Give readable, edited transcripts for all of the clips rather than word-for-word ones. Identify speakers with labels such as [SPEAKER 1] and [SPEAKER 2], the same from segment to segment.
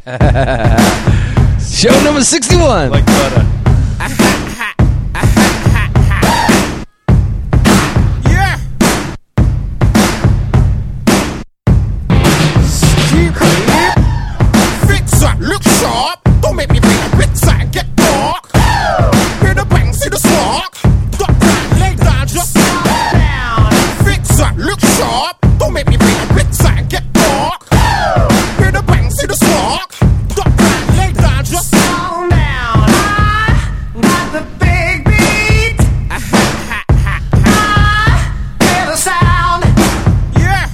[SPEAKER 1] Show number 61.
[SPEAKER 2] Like butter.
[SPEAKER 3] Yeah. Stupid. Fix up, look sharp. Don't make me think a bit tight, get dark. Hear the bang, see the spark. Duck down, lay down, just down. Fix up, look sharp. Don't make me think a bit tight, get dark. Hear the bang, see the spark. Duck down, lay down, just down. Got the big beat. Hear the sound. Yeah.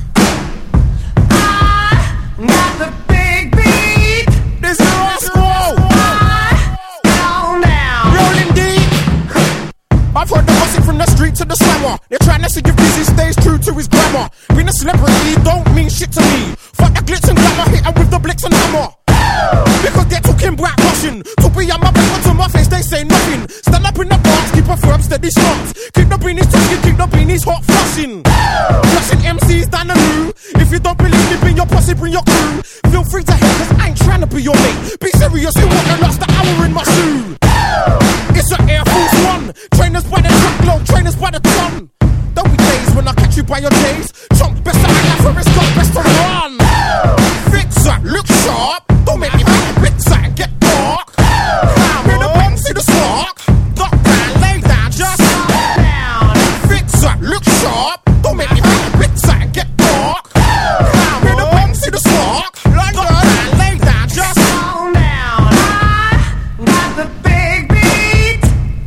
[SPEAKER 3] Got the big beat. This is Roscoe. Rolling deep. I've heard the gossip from the street to the slammer. They're trying to see if Busy stays true to his grammar. Being a celebrity don't mean shit to me. Fuck the glitz and glamour, hit 'em with the blitz and hammer. Because they're talking black Russian. To be on my back, but to my face they say nothing. Stand up in the box, keep a firm steady stance. Keep the beanies talking, keep the beanies hot flushing. Flushing MCs down the loo. If you don't believe me, bring your posse, bring your crew. Feel free to hate, cause I ain't trying to be your mate. Be serious, you wouldn't lost the hour in my shoe. It's an Air Force One. Trainers by the truckload, trainers by the ton. There'll be days when I catch you by your days. Chunk, best to act like Forrest Gump, best to run. Fix up, look sharp. Don't make me think a bit tight, get dark. Hear the bang, see the spark. Duck down, lay down, just down. Fix up, look sharp. Don't make me think a bit tight, get dark. Hear the bang, see the spark. Duck down, lay down, just down. Got the big beat.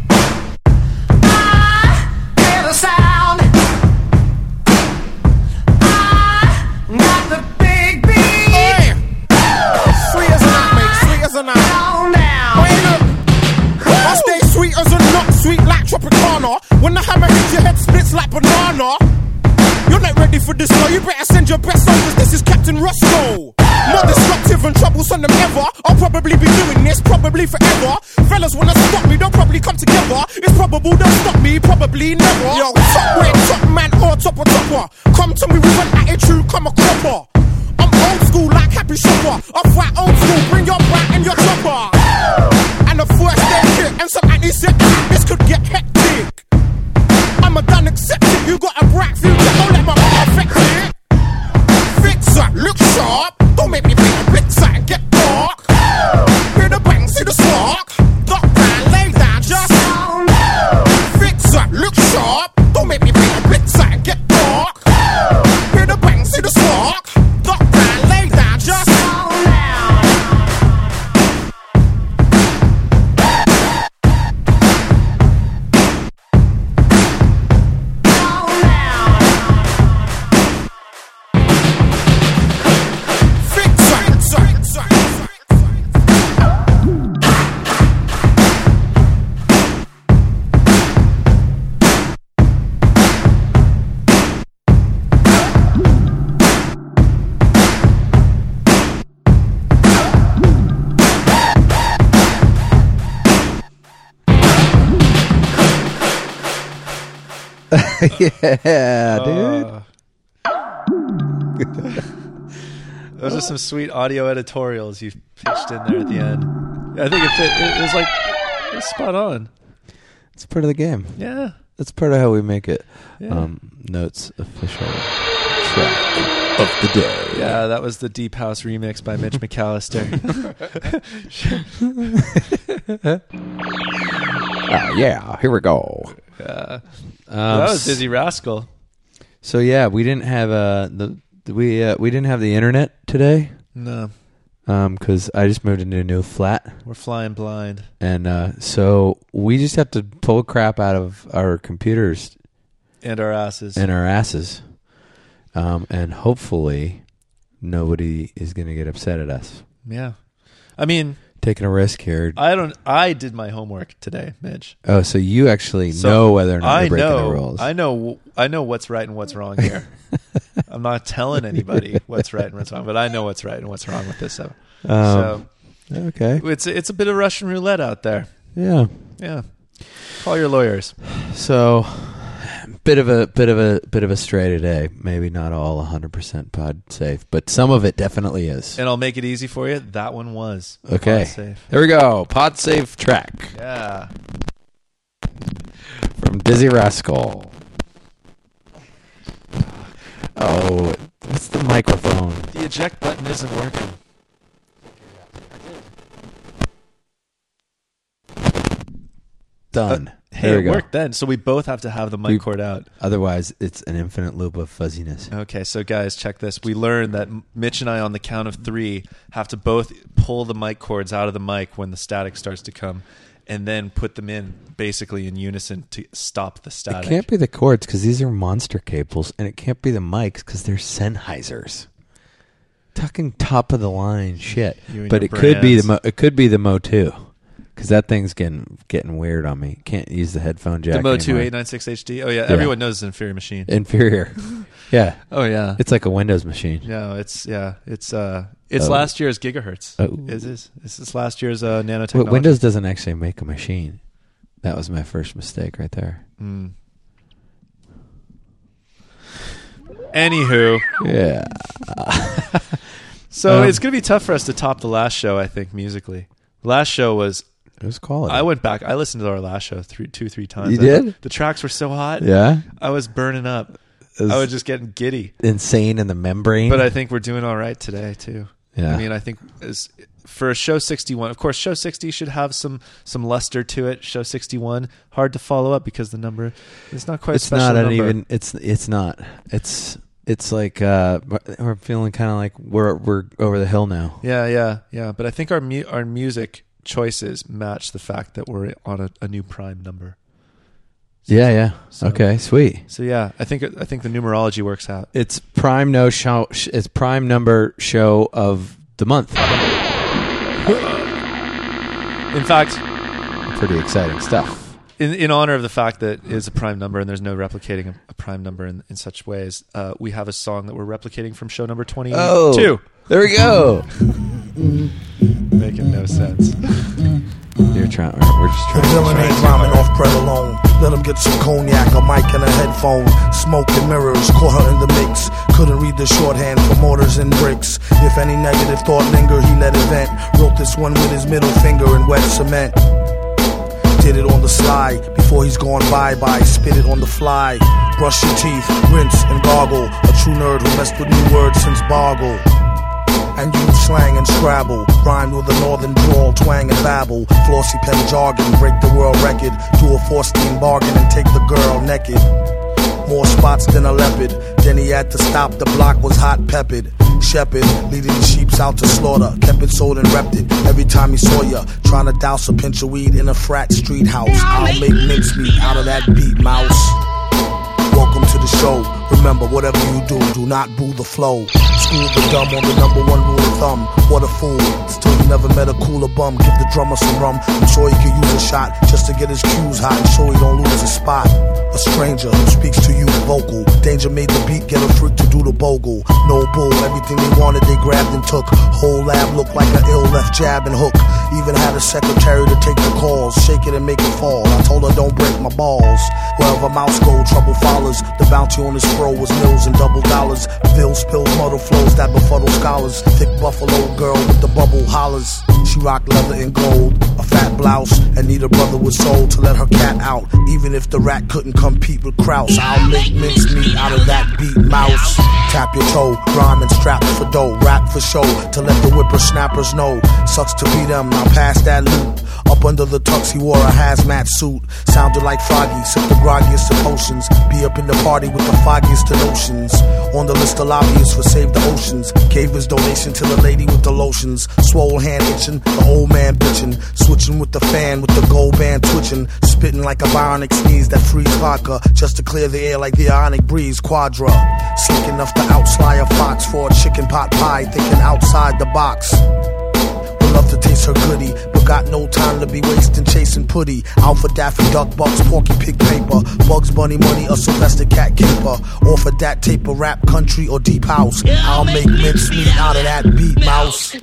[SPEAKER 3] Hear the sound. Got the big beat. Sweet as a nut, mate, sweet as a nut. Wait up. I stay sweet as a nut, sweet like Tropicana. When the hammer hits your head, splits like banana. You're not ready for this, no. You better send your best on, cause this is Captain Roscoe. More disruptive and troublesome than ever. I'll probably be doing this, probably forever. Fellas wanna stop me, they'll probably come together. It's probable they'll stop me, probably never. Yo, top rate, top man or topper topper. Come to me with an attitude, come a cropper. I'm old school like Happy Shopper. I'm white old school, bring your brat and your chopper. And a first aid kit and some antiseptic. This could get hectic. I'm a done accepted. You got a bright future, don't let my heart affect it. Fix up, look sharp. Don't make me think a bit tight, get dark. Hear the bang, see the spark. Duck down, lay down, just down. Fix up, look sharp. Don't make me think a bit tight, get dark. Hear the bang, see the spark. Duck down, lay down, just down.
[SPEAKER 1] Yeah, dude.
[SPEAKER 2] Those are some sweet audio editorials you pitched in there at the end. I think it was like it was spot on.
[SPEAKER 1] It's part of the game.
[SPEAKER 2] Yeah.
[SPEAKER 1] That's part of how we make it.
[SPEAKER 2] Yeah.
[SPEAKER 1] Notes official track of the day.
[SPEAKER 2] Yeah, that was the Deep House remix by Mitch McAllister.
[SPEAKER 1] Yeah, here we go.
[SPEAKER 2] That was Dizzy Rascal.
[SPEAKER 1] So yeah, we didn't have we didn't have the internet today.
[SPEAKER 2] No.
[SPEAKER 1] Because I just moved into a new flat.
[SPEAKER 2] We're flying blind.
[SPEAKER 1] And so we just have to pull crap out of our computers.
[SPEAKER 2] And our asses.
[SPEAKER 1] And hopefully nobody is going to get upset at us.
[SPEAKER 2] Yeah. I mean,
[SPEAKER 1] taking a risk here.
[SPEAKER 2] I did my homework today, Mitch.
[SPEAKER 1] Oh, so you actually know whether or not you're breaking the rules.
[SPEAKER 2] I know what's right and what's wrong here. I'm not telling anybody what's right and what's wrong, but I know what's right and what's wrong with this. So
[SPEAKER 1] okay,
[SPEAKER 2] it's a bit of Russian roulette out there.
[SPEAKER 1] Yeah.
[SPEAKER 2] Call your lawyers.
[SPEAKER 1] So bit of a stray today. Maybe not all 100% pod safe, but some of it definitely is.
[SPEAKER 2] And I'll make it easy for you. That one was
[SPEAKER 1] Okay.
[SPEAKER 2] pod safe.
[SPEAKER 1] There we go. Pod safe track
[SPEAKER 2] Yeah.
[SPEAKER 1] from Dizzy Rascal. Oh, what's the microphone?
[SPEAKER 2] The eject button isn't working.
[SPEAKER 1] Done.
[SPEAKER 2] Hey,
[SPEAKER 1] there we
[SPEAKER 2] it
[SPEAKER 1] go.
[SPEAKER 2] worked then. So we both have to have the mic cord out.
[SPEAKER 1] Otherwise, it's an infinite loop of fuzziness.
[SPEAKER 2] Okay, so guys, check this. We learned that Mitch and I, on the count of 3, have to both pull the mic cords out of the mic when the static starts to come, and then put them in basically in unison to stop the static.
[SPEAKER 1] It can't be the cords because these are monster cables, and it can't be the mics because they're Sennheisers. Talking top of the line shit,
[SPEAKER 2] You and
[SPEAKER 1] but
[SPEAKER 2] your
[SPEAKER 1] it could be
[SPEAKER 2] brands.
[SPEAKER 1] it could be the Mo 2 because that thing's getting weird on me. Can't use the headphone jack.
[SPEAKER 2] The Mo 2
[SPEAKER 1] anymore.
[SPEAKER 2] 896 HD. Oh yeah, everyone knows it's an inferior machine.
[SPEAKER 1] Inferior. Yeah,
[SPEAKER 2] Oh yeah,
[SPEAKER 1] it's like a Windows machine.
[SPEAKER 2] it's
[SPEAKER 1] Oh.
[SPEAKER 2] last year's gigahertz.
[SPEAKER 1] Oh.
[SPEAKER 2] It is. This is last year's nanotechnology.
[SPEAKER 1] Windows doesn't actually make a machine. That was my first mistake right there.
[SPEAKER 2] Mm. Anywho,
[SPEAKER 1] Yeah.
[SPEAKER 2] so it's going to be tough for us to top the last show, I think, musically. Last show was,
[SPEAKER 1] It was quality.
[SPEAKER 2] I went back, I listened to our last show 3 times.
[SPEAKER 1] You did?
[SPEAKER 2] The tracks were so hot.
[SPEAKER 1] Yeah.
[SPEAKER 2] I was burning up.
[SPEAKER 1] It
[SPEAKER 2] I was just getting giddy.
[SPEAKER 1] insane in the membrane.
[SPEAKER 2] But I think we're doing all right today, too.
[SPEAKER 1] Yeah.
[SPEAKER 2] I mean, I think for a show 61, of course, show 60 should have some luster to it. Show 61, hard to follow up because the number is not quite
[SPEAKER 1] it's
[SPEAKER 2] a special
[SPEAKER 1] not
[SPEAKER 2] number.
[SPEAKER 1] an even. It's not. It's like we're feeling kind of like we're over the hill now.
[SPEAKER 2] Yeah. But I think our music choices match the fact that we're on a new prime number.
[SPEAKER 1] Yeah.
[SPEAKER 2] So-
[SPEAKER 1] Okay, sweet.
[SPEAKER 2] So yeah, I think the numerology works out.
[SPEAKER 1] It's prime show. It's prime number show of the month.
[SPEAKER 2] In fact,
[SPEAKER 1] Pretty exciting stuff.
[SPEAKER 2] in honor of the fact that it is a prime number and there's no replicating a prime number in such ways, we have a song that we're replicating from show number 22.
[SPEAKER 1] Oh, there we go.
[SPEAKER 2] Making no sense.
[SPEAKER 1] We're just trying.
[SPEAKER 3] Villain ain't rhyming off bread alone. Let him get some cognac, a mic and a headphone. Smoke and mirrors, caught her in the mix. Couldn't read the shorthand for mortars and bricks. If any negative thought lingered, he let it vent. Wrote this one with his middle finger in wet cement. Did it on the slide, before he's gone bye-bye. Spit it on the fly. Brush your teeth, rinse and gargle. A true nerd who messed with new words since Boggle. And use slang and Scrabble. Rhyme with a northern drawl, twang and babble. Flossy pen jargon, break the world record. Do a 4-steam bargain and take the girl naked. More spots than a leopard. Then he had to stop, the block was hot peppered. Shepherd, leading the sheeps out to slaughter. Kept it sold and repped it. Every time he saw ya, trying to douse a pinch of weed in a frat street house. I'll make mincemeat out of that beat, mouse. Welcome to the show. Remember, whatever you do not boo the flow. School the dumb on the number 1 rule of thumb. What a fool. Still you never met a cooler bum. Give the drummer some rum. I'm sure he could use a shot just to get his cues hot and show he don't lose his spot. A stranger who speaks to you vocal. Danger made the beat, get a freak to do the bogle. No bull, everything they wanted they grabbed and took. Whole lab looked like an ill left jab and hook. Even had a secretary to take the calls. Shake it and make it fall. I told her don't break my balls. Wherever mouse go, trouble follows. The bounty on his fro was mills and double dollars. Bill spills muddle flows that befuddle scholars. Thick buffalo girl with the bubble hollers. She rocked leather and gold, a fat blouse, and need a brother with soul to let her cat out. Even if the rat couldn't compete with Kraus, I'll make mincemeat out of that beat mouse. Tap your toe, rhyme and strap for dough. Rap for show, to let the whippersnappers know. Sucks to be them, now pass that loop. Up under the tux, he wore a hazmat suit. Sounded like Froggy, sipped the groggiest of potions. Be up in the party with the foggiest of notions. On the list of lobbyists for Save the Oceans. Gave his donation to the lady with the lotions. Swole hand itching, the old man bitching. Switching with the fan with the gold band twitching. Spitting like a bionic sneeze that frees vodka. Just to clear the air like the ionic breeze. Quadra. Slick enough to outfly a fox for a chicken pot pie. Thinking outside the box. Love to taste her goodie, but got no time to be wasting chasing putty. Alpha Daffy Duck Bucks, Porky Pig paper, Bugs Bunny money, a Sylvester Cat caper. Offer that taper, rap, country, or deep house. I'll make mincemeat out of that beat, mouse.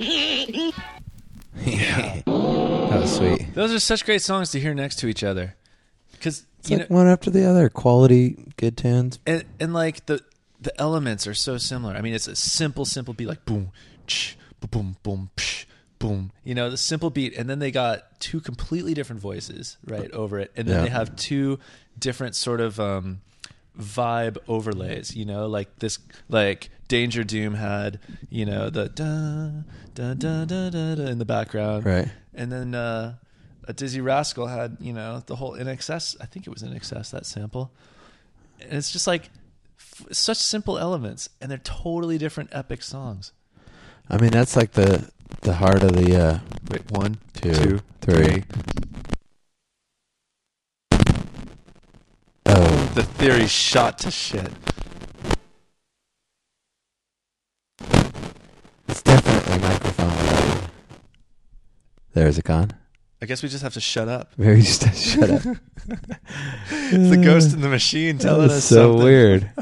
[SPEAKER 1] That was sweet.
[SPEAKER 2] Those are such great songs to hear next to each other. because
[SPEAKER 1] It's like one after the other. Quality, good tunes.
[SPEAKER 2] and like the elements are so similar. I mean, it's a simple beat, like boom, ch, boom, boom, psh, boom. You know, the simple beat, and then they got two completely different voices right over it, and then they have two different sort of vibe overlays. You know, like this, like Danger Doom had, you know, the da da da da da, da in the background,
[SPEAKER 1] Right.
[SPEAKER 2] and then a Dizzy Rascal had, you know, the whole INXS. I think it was INXS, that sample, and it's just like such simple elements, and they're totally different epic songs.
[SPEAKER 1] I mean, that's like the heart of the
[SPEAKER 2] Wait, 1,
[SPEAKER 1] two,
[SPEAKER 2] 2,
[SPEAKER 1] three.
[SPEAKER 2] 3.
[SPEAKER 1] Oh,
[SPEAKER 2] The Theory shot to shit.
[SPEAKER 1] it's definitely microphone related. There's it gone.
[SPEAKER 2] I guess we just have to shut up.
[SPEAKER 1] Very just shut up.
[SPEAKER 2] It's the ghost in the machine telling
[SPEAKER 1] That's
[SPEAKER 2] us
[SPEAKER 1] so
[SPEAKER 2] something.
[SPEAKER 1] weird.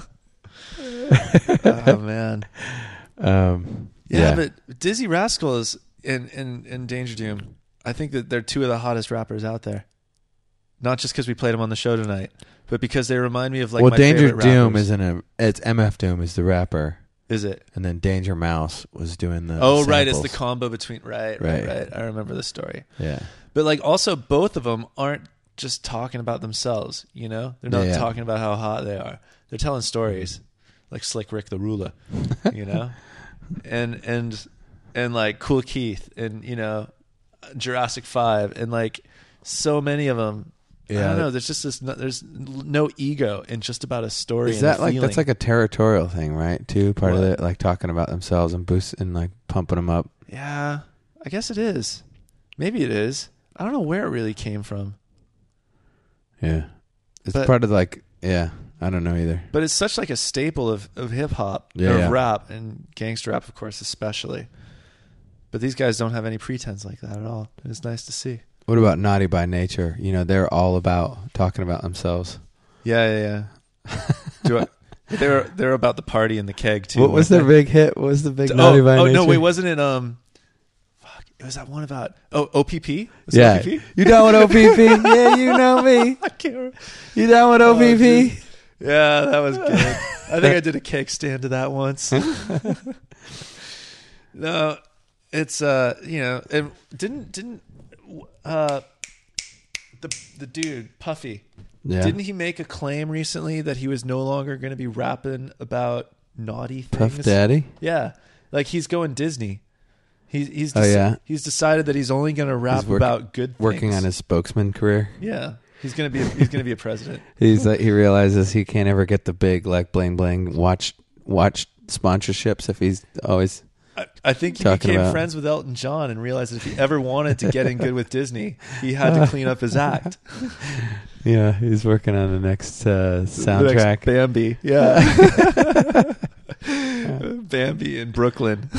[SPEAKER 2] Oh man.
[SPEAKER 1] Yeah,
[SPEAKER 2] But Dizzy Rascals and Danger Doom, I think that they're two of the hottest rappers out there. Not just because we played them on the show tonight, but because they remind me of like
[SPEAKER 1] well,
[SPEAKER 2] my
[SPEAKER 1] Danger
[SPEAKER 2] favorite
[SPEAKER 1] Doom
[SPEAKER 2] rappers.
[SPEAKER 1] it's MF Doom is the rapper,
[SPEAKER 2] Is it?
[SPEAKER 1] and then Danger Mouse was doing the
[SPEAKER 2] Right, it's
[SPEAKER 1] samples.
[SPEAKER 2] the combo between right. I remember the story.
[SPEAKER 1] Yeah,
[SPEAKER 2] But like also both of them aren't just talking about themselves, you know? They're not
[SPEAKER 1] Yeah.
[SPEAKER 2] talking about how hot they are. They're telling stories like Slick Rick the Ruler, you know? and like Cool Keith and, you know, Jurassic 5 and like so many of them. I
[SPEAKER 1] Yeah.
[SPEAKER 2] don't know, there's just there's no ego in just about a story.
[SPEAKER 1] is
[SPEAKER 2] and a
[SPEAKER 1] that like
[SPEAKER 2] feeling.
[SPEAKER 1] that's like a territorial thing, right? Too part of
[SPEAKER 2] What?
[SPEAKER 1] it, like talking about themselves and boosting and like pumping them up.
[SPEAKER 2] Yeah, I guess it is. Maybe it is. I don't know where it really came from.
[SPEAKER 1] Yeah, it's
[SPEAKER 2] But-
[SPEAKER 1] part of like I don't know either.
[SPEAKER 2] But it's such like a staple of hip hop,
[SPEAKER 1] Yeah,
[SPEAKER 2] or
[SPEAKER 1] yeah.
[SPEAKER 2] rap, and gangster rap, of course, especially. But these guys don't have any pretense like that at all. It's nice to see.
[SPEAKER 1] What about Naughty by Nature? You know, they're all about talking about themselves.
[SPEAKER 2] Yeah. They're about the party and the keg too.
[SPEAKER 1] What was
[SPEAKER 2] weren't
[SPEAKER 1] their big hit? What was the big
[SPEAKER 2] they?
[SPEAKER 1] Naughty by Nature?
[SPEAKER 2] No, wait, wasn't it? Fuck, it was that one about OPP. Was it
[SPEAKER 1] Yeah,
[SPEAKER 2] OPP?
[SPEAKER 1] you down with OPP? Yeah, you know me.
[SPEAKER 2] I can't remember.
[SPEAKER 1] You down with OPP?
[SPEAKER 2] dude. Yeah, that was good. I think I did a cake stand to that once. No, it's you know, and didn't the dude Puffy,
[SPEAKER 1] Yeah.
[SPEAKER 2] didn't he make a claim recently that he was no longer going to be rapping about naughty things?
[SPEAKER 1] Puff Daddy?
[SPEAKER 2] Yeah, like he's going Disney. He's
[SPEAKER 1] Oh, yeah?
[SPEAKER 2] he's decided that he's only going to rap about good things.
[SPEAKER 1] Working on his spokesman career.
[SPEAKER 2] Yeah. He's gonna be a president.
[SPEAKER 1] He's like, he realizes he can't ever get the big like bling bling watch sponsorships if he's always
[SPEAKER 2] I think he
[SPEAKER 1] Talking
[SPEAKER 2] became
[SPEAKER 1] about-
[SPEAKER 2] friends with Elton John and realized that if he ever wanted to get in good with Disney, he had to clean up his act.
[SPEAKER 1] he's working on the next
[SPEAKER 2] The
[SPEAKER 1] soundtrack.
[SPEAKER 2] next Bambi, yeah. Bambi in Brooklyn.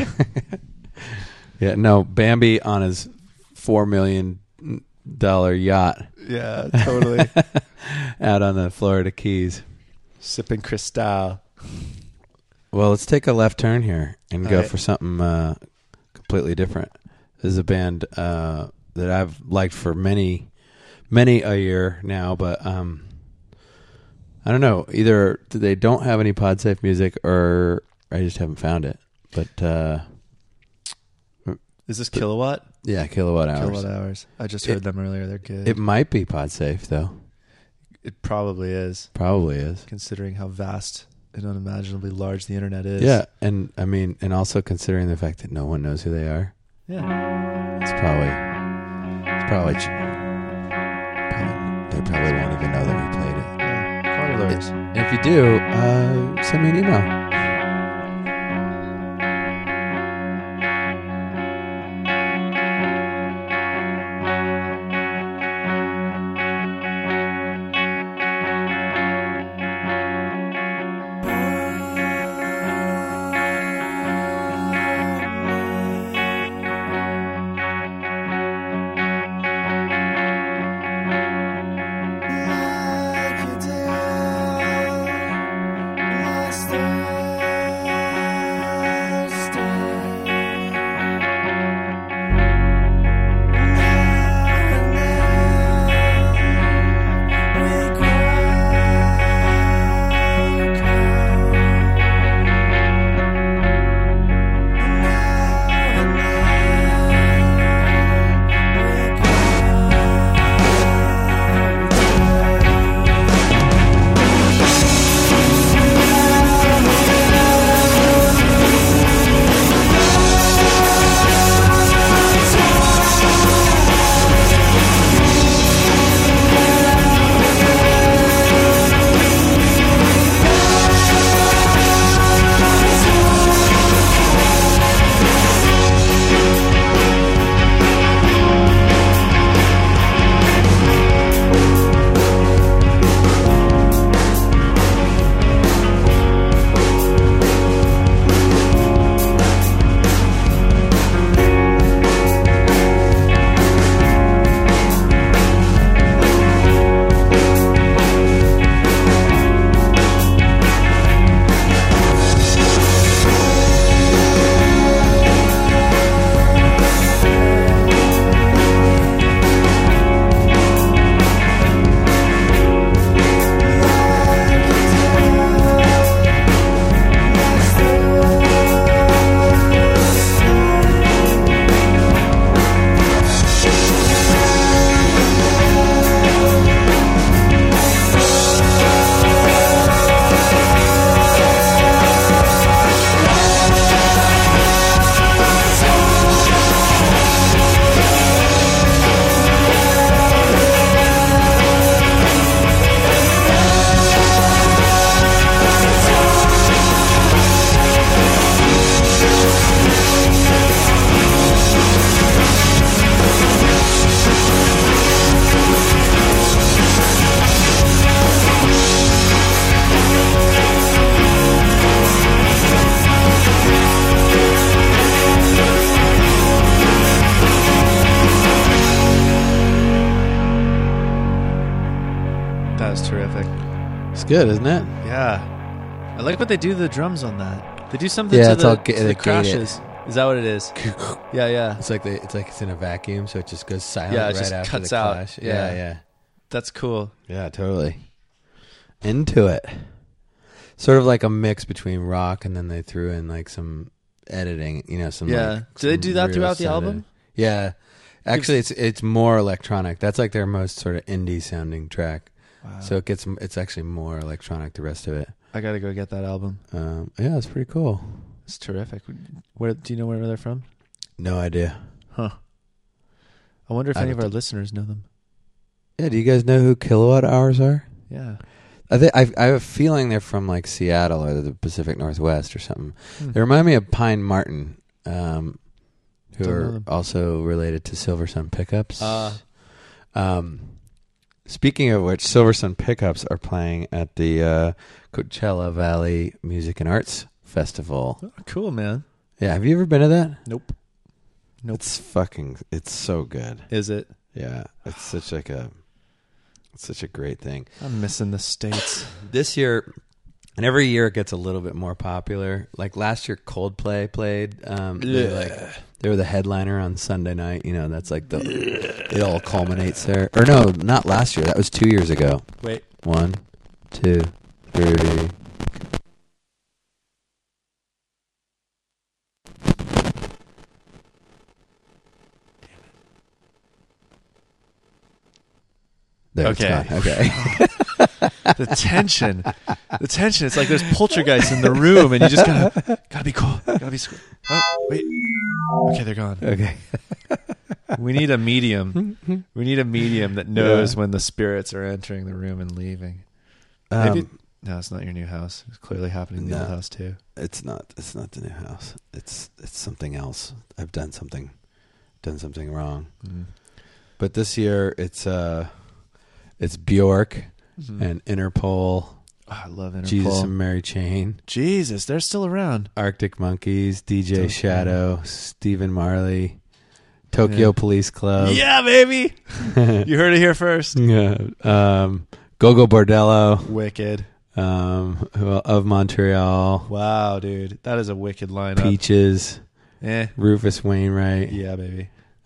[SPEAKER 1] Yeah, no, Bambi on his $4 million yacht
[SPEAKER 2] Yeah, totally.
[SPEAKER 1] out on the Florida Keys.
[SPEAKER 2] Sipping Cristal.
[SPEAKER 1] Well, let's take a left turn here and go
[SPEAKER 2] All right.
[SPEAKER 1] for something completely different. This is a band that I've liked for many a year now, but I don't know. Either they don't have any PodSafe music or I just haven't found it. But
[SPEAKER 2] Is this Kilowatt?
[SPEAKER 1] yeah, Kilowatt Hours.
[SPEAKER 2] Kilowatt Hours. I just heard them earlier. They're good.
[SPEAKER 1] It might be PodSafe, though.
[SPEAKER 2] It probably is,
[SPEAKER 1] Probably is.
[SPEAKER 2] considering how vast and unimaginably large the internet is.
[SPEAKER 1] Yeah, and I mean, and also considering the fact that no one knows who they are,
[SPEAKER 2] Yeah.
[SPEAKER 1] it's probably they probably won't even know that we played it.
[SPEAKER 2] Yeah. Call alerts.
[SPEAKER 1] And if you do, send me an email. good, isn't it?
[SPEAKER 2] Yeah. I like what they do to the drums on that. They do something
[SPEAKER 1] Yeah,
[SPEAKER 2] to
[SPEAKER 1] it's all
[SPEAKER 2] the,
[SPEAKER 1] ga-
[SPEAKER 2] to
[SPEAKER 1] they
[SPEAKER 2] the
[SPEAKER 1] gate it.
[SPEAKER 2] crashes. Is that what it is? Yeah.
[SPEAKER 1] It's like it's in a vacuum, so it just goes silent
[SPEAKER 2] Yeah, it
[SPEAKER 1] right
[SPEAKER 2] just
[SPEAKER 1] after
[SPEAKER 2] cuts
[SPEAKER 1] the
[SPEAKER 2] out.
[SPEAKER 1] clash.
[SPEAKER 2] Yeah.
[SPEAKER 1] Yeah.
[SPEAKER 2] That's cool.
[SPEAKER 1] Yeah, totally. Into it. Sort of like a mix between rock and then they threw in like some editing, some
[SPEAKER 2] Yeah.
[SPEAKER 1] like,
[SPEAKER 2] Do they
[SPEAKER 1] some
[SPEAKER 2] do that
[SPEAKER 1] real
[SPEAKER 2] throughout the
[SPEAKER 1] sound
[SPEAKER 2] album?
[SPEAKER 1] Yeah. Actually, it's more electronic. That's like their most sort of indie sounding track.
[SPEAKER 2] Wow.
[SPEAKER 1] So it's actually more electronic, the rest of it.
[SPEAKER 2] I got to go get that album.
[SPEAKER 1] Yeah, it's pretty cool.
[SPEAKER 2] It's terrific. Where do you know where they're from?
[SPEAKER 1] No idea.
[SPEAKER 2] Huh. I wonder if
[SPEAKER 1] I
[SPEAKER 2] any of
[SPEAKER 1] don't
[SPEAKER 2] our listeners know them.
[SPEAKER 1] Yeah, do you guys know who Kilowatt Hours are?
[SPEAKER 2] Yeah.
[SPEAKER 1] I have a feeling they're from like Seattle or the Pacific Northwest or something.
[SPEAKER 2] Hmm.
[SPEAKER 1] They remind me of Pine Martin, who
[SPEAKER 2] Don't know
[SPEAKER 1] are
[SPEAKER 2] them.
[SPEAKER 1] also related to Silver Sun Pickups. Speaking of which, Silver Sun Pickups are playing at the Coachella Valley Music and Arts Festival.
[SPEAKER 2] Oh, cool, man.
[SPEAKER 1] Yeah, have you ever been to that?
[SPEAKER 2] Nope.
[SPEAKER 1] It's so good.
[SPEAKER 2] Is it?
[SPEAKER 1] Yeah, it's such a great thing.
[SPEAKER 2] I'm missing the States.
[SPEAKER 1] This year, and every year it gets a little bit more popular. Like last year, Coldplay played. They were the headliner on Sunday night. That's like it all culminates there. Or no, not last year. That was 2 years ago.
[SPEAKER 2] Wait.
[SPEAKER 1] 1, 2, 3. There, it's
[SPEAKER 2] Okay.
[SPEAKER 1] gone. Okay.
[SPEAKER 2] The tension. It's like there's poltergeists in the room, and you just gotta be cool. Gotta be. Oh, wait. Okay, they're gone.
[SPEAKER 1] Okay.
[SPEAKER 2] We need a medium. We need a medium that knows when the spirits are entering the room and leaving. Maybe. No, it's not your new house. It's clearly happening in the
[SPEAKER 1] No.
[SPEAKER 2] old house too.
[SPEAKER 1] It's not the new house. It's something else. I've done something wrong.
[SPEAKER 2] Mm.
[SPEAKER 1] But this year it's Bjork
[SPEAKER 2] Mhm.
[SPEAKER 1] and Interpol,
[SPEAKER 2] Oh, I love Interpol.
[SPEAKER 1] Jesus and Mary Chain,
[SPEAKER 2] Jesus, they're still around.
[SPEAKER 1] Arctic Monkeys, DJ
[SPEAKER 2] Tokyo.
[SPEAKER 1] Shadow, Stephen Marley, Tokyo
[SPEAKER 2] Yeah.
[SPEAKER 1] Police Club.
[SPEAKER 2] Yeah, baby. You heard it here first.
[SPEAKER 1] Yeah. Gogo Bordello,
[SPEAKER 2] Wicked.
[SPEAKER 1] of Montreal,
[SPEAKER 2] Wow, dude, that is a wicked lineup.
[SPEAKER 1] Peaches, Rufus Wainwright,
[SPEAKER 2] Yeah, baby.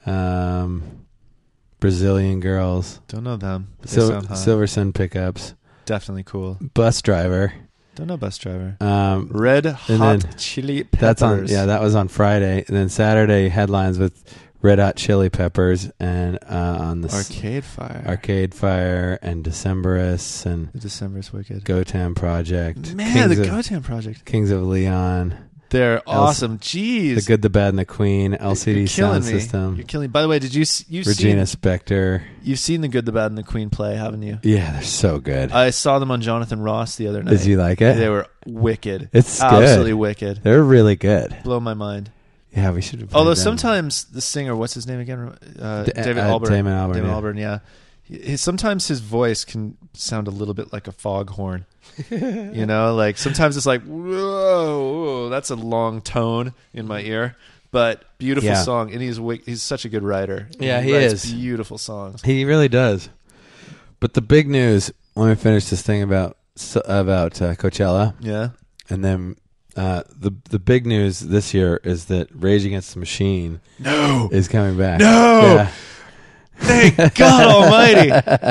[SPEAKER 1] Brazilian Girls,
[SPEAKER 2] Don't know them. But they sound hot.
[SPEAKER 1] Silver Sun Pickups,
[SPEAKER 2] Definitely cool.
[SPEAKER 1] Bus Driver.
[SPEAKER 2] Don't know Bus Driver.
[SPEAKER 1] Um,
[SPEAKER 2] Red
[SPEAKER 1] and
[SPEAKER 2] Hot
[SPEAKER 1] then
[SPEAKER 2] Chili Peppers.
[SPEAKER 1] that's on. Yeah, that was on Friday, and then Saturday headlines with Red Hot Chili Peppers and on the
[SPEAKER 2] Arcade Fire.
[SPEAKER 1] Arcade Fire and Decemberists and
[SPEAKER 2] The December's wicked.
[SPEAKER 1] Gotan Project.
[SPEAKER 2] Man,
[SPEAKER 1] Kings
[SPEAKER 2] the
[SPEAKER 1] of,
[SPEAKER 2] Gotan Project.
[SPEAKER 1] Kings of Leon,
[SPEAKER 2] They're awesome. Jeez.
[SPEAKER 1] The Good, the Bad, and the Queen,
[SPEAKER 2] You're
[SPEAKER 1] LCD
[SPEAKER 2] killing
[SPEAKER 1] Sound
[SPEAKER 2] me.
[SPEAKER 1] System,
[SPEAKER 2] You're killing. By the way, did you've
[SPEAKER 1] Regina Spektor.
[SPEAKER 2] you've seen the Good, the Bad, and the Queen play, haven't you?
[SPEAKER 1] Yeah, they're so good.
[SPEAKER 2] I saw them on Jonathan Ross the other night.
[SPEAKER 1] Did you like it?
[SPEAKER 2] They were wicked.
[SPEAKER 1] It's good.
[SPEAKER 2] Absolutely wicked.
[SPEAKER 1] They're really good.
[SPEAKER 2] Blow my mind.
[SPEAKER 1] Yeah, we should have.
[SPEAKER 2] Although
[SPEAKER 1] played them.
[SPEAKER 2] sometimes the singer, what's his name again? David Albarn.
[SPEAKER 1] Damon Albarn.
[SPEAKER 2] Damon
[SPEAKER 1] yeah.
[SPEAKER 2] Albarn, yeah. Sometimes his voice can sound a little bit like a foghorn. Like sometimes it's like, whoa, that's a long tone in my ear. But beautiful
[SPEAKER 1] Yeah.
[SPEAKER 2] song, and he's such a good writer.
[SPEAKER 1] Yeah, he
[SPEAKER 2] writes
[SPEAKER 1] is.
[SPEAKER 2] beautiful songs.
[SPEAKER 1] He really does. But the big news. Let me finish this thing about Coachella,
[SPEAKER 2] Yeah.
[SPEAKER 1] and then the big news this year is that Rage Against the Machine
[SPEAKER 2] No.
[SPEAKER 1] is coming back.
[SPEAKER 2] No.
[SPEAKER 1] Yeah.
[SPEAKER 2] Thank God Almighty.